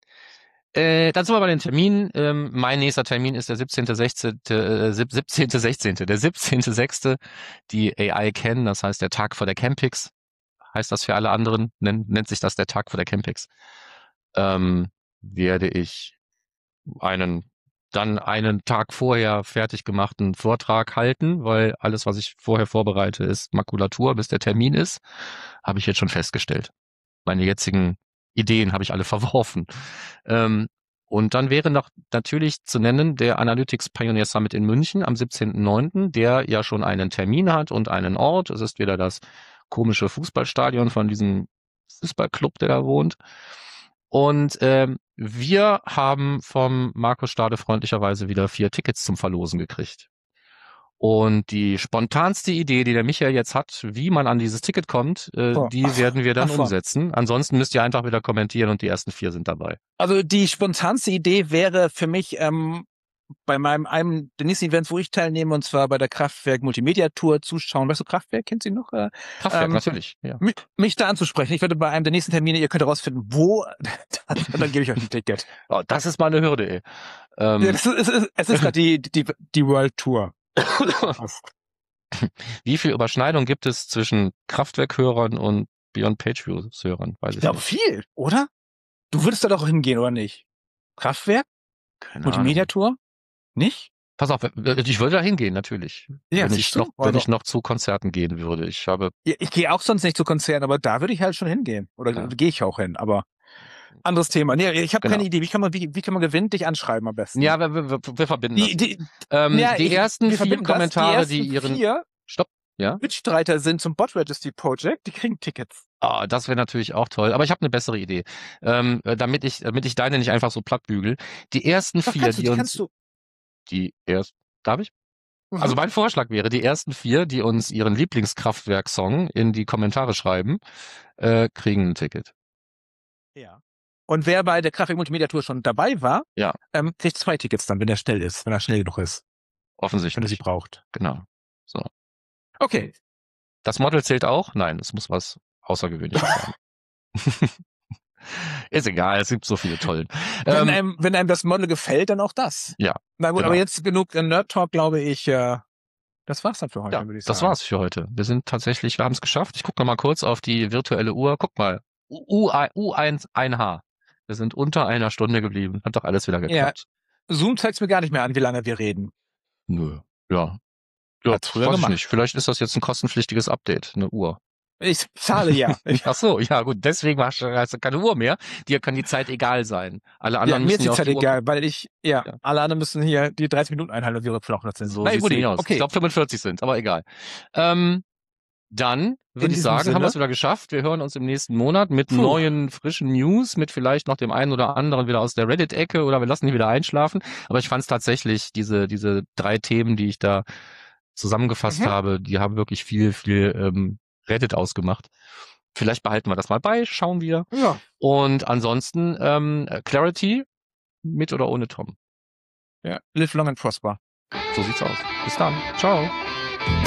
Äh, dann sind wir bei den Terminen. Ähm, mein nächster Termin ist der siebzehnte, sechzehnte, äh, siebzehnte, sechzehnte, der siebzehnte sechste Die A I kennen, das heißt der Tag vor der Campix. Heißt das für alle anderen, nennt, nennt sich das der Tag vor der Campix. Ähm, werde ich einen, dann einen Tag vorher fertig gemachten Vortrag halten, weil alles, was ich vorher vorbereite, ist Makulatur, bis der Termin ist, habe ich jetzt schon festgestellt. Meine jetzigen Ideen habe ich alle verworfen. Ähm, und dann wäre noch natürlich zu nennen der Analytics Pioneer Summit in München am siebzehnten neunten, der ja schon einen Termin hat und einen Ort. Es ist wieder das komische Fußballstadion von diesem Fußballclub, der da wohnt. Und ähm, wir haben vom Markus Stade freundlicherweise wieder vier Tickets zum Verlosen gekriegt. Und die spontanste Idee, die der Michael jetzt hat, wie man an dieses Ticket kommt, äh, Oh. die werden wir dann Ach, voll. umsetzen. Ansonsten müsst ihr einfach wieder kommentieren und die ersten vier sind dabei. Also die spontanste Idee wäre für mich ähm, bei meinem einem der nächsten Events, wo ich teilnehme, und zwar bei der Kraftwerk Multimedia Tour zuschauen. Weißt du, Kraftwerk, kennt sie noch? Äh, Kraftwerk, ähm, natürlich. Ja. mich, mich da anzusprechen. Ich werde bei einem der nächsten Termine, ihr könnt herausfinden, wo, und dann gebe ich euch ein Ticket. Oh, das ist mal eine Hürde, ey. Ähm, Ja, das ist, es ist, es ist gerade die, die, die World Tour. Wie viel Überschneidung gibt es zwischen Kraftwerk-Hörern und Beyond Pageviews-Hörern? Weiß Ich ich glaube nicht. viel, oder? Du würdest da doch hingehen, oder nicht? Kraftwerk? Keine Multimedia Ahnung. Tour? Nicht? Pass auf, ich würde da hingehen, natürlich. Ja, wenn siehst ich du? noch, wenn Also- ich noch zu Konzerten gehen würde. Ich habe, Ja, ich gehe auch sonst nicht zu Konzerten, aber da würde ich halt schon hingehen. Oder Ja. gehe ich auch hin, aber anderes Thema. Nee, ich habe Genau. keine Idee. Wie kann man, wie, wie kann man gewinnen? Dich anschreiben am besten. ja, wir, wir, wir verbinden die, das. die, Ähm, ja, die ich- ersten wir vier verbinden das. Kommentare, die, die, ersten ihren, vier Stopp, ja? Mitstreiter sind zum Bot Registry Project, die kriegen Tickets. Ah, das wäre natürlich auch toll. Aber ich habe eine bessere Idee. Ähm, äh, damit ich, damit ich deine nicht einfach so platt bügel. Die ersten Doch, vier, kannst du, die die uns, kannst du. die erst, darf ich? Mhm. Also mein Vorschlag wäre, die ersten vier, die uns ihren Lieblingskraftwerk-Song in die Kommentare schreiben, äh, kriegen ein Ticket. Ja. Und wer bei der Kraftwerk Multimedia Tour schon dabei war, Ja. ähm, kriegt zwei Tickets dann, wenn er schnell ist, wenn er schnell genug ist, wenn er sie Offensichtlich. braucht. Genau. So. Okay. Das Model zählt auch? Nein, es muss was Außergewöhnliches sein. Ist egal, es gibt so viele tollen. Wenn, Ähm, einem, wenn einem das Model gefällt, dann auch das. Ja, Na gut, genau. aber jetzt genug äh, Nerd Talk, glaube ich. Äh, das war's dann für heute, ja, würde ich das sagen. war's für heute. Wir sind tatsächlich, wir haben es geschafft. Ich gucke noch mal kurz auf die virtuelle Uhr. Guck mal, U, U eins, ein H. Wir sind unter einer Stunde geblieben. Hat doch alles wieder geklappt. Zoom zeigt's mir gar nicht mehr an, wie lange wir reden. Nö. Ja. Ja, Hat's früher weiß ich gemacht. nicht. Vielleicht ist das jetzt ein kostenpflichtiges Update, eine Uhr. Ich zahle ja. Ich, Ach so, ja gut, deswegen hast du hast du keine Uhr mehr. Dir kann die Zeit egal sein. Alle ja, anderen mir müssen ist die ja auf Zeit die Uhr egal, weil ich, ja, Ja. alle anderen müssen hier die dreißig Minuten einhalten, und wir für noch sind. So Na sieht's gut, nicht aus. okay. Ich glaube fünfundvierzig sind, aber egal. Ähm, dann würde ich diesem sagen, Sinne. haben wir es wieder geschafft. Wir hören uns im nächsten Monat mit Puh. neuen, frischen News, mit vielleicht noch dem einen oder anderen wieder aus der Reddit-Ecke oder wir lassen die wieder einschlafen. Aber ich fand es tatsächlich, diese, diese drei Themen, die ich da zusammengefasst Mhm. habe, die haben wirklich viel, viel ähm, Reddit ausgemacht. Vielleicht behalten wir das mal bei, schauen wir. Ja. Und ansonsten ähm, Clarity mit oder ohne Tom. Ja. Live long and prosper. So sieht's aus. Bis dann. Ciao.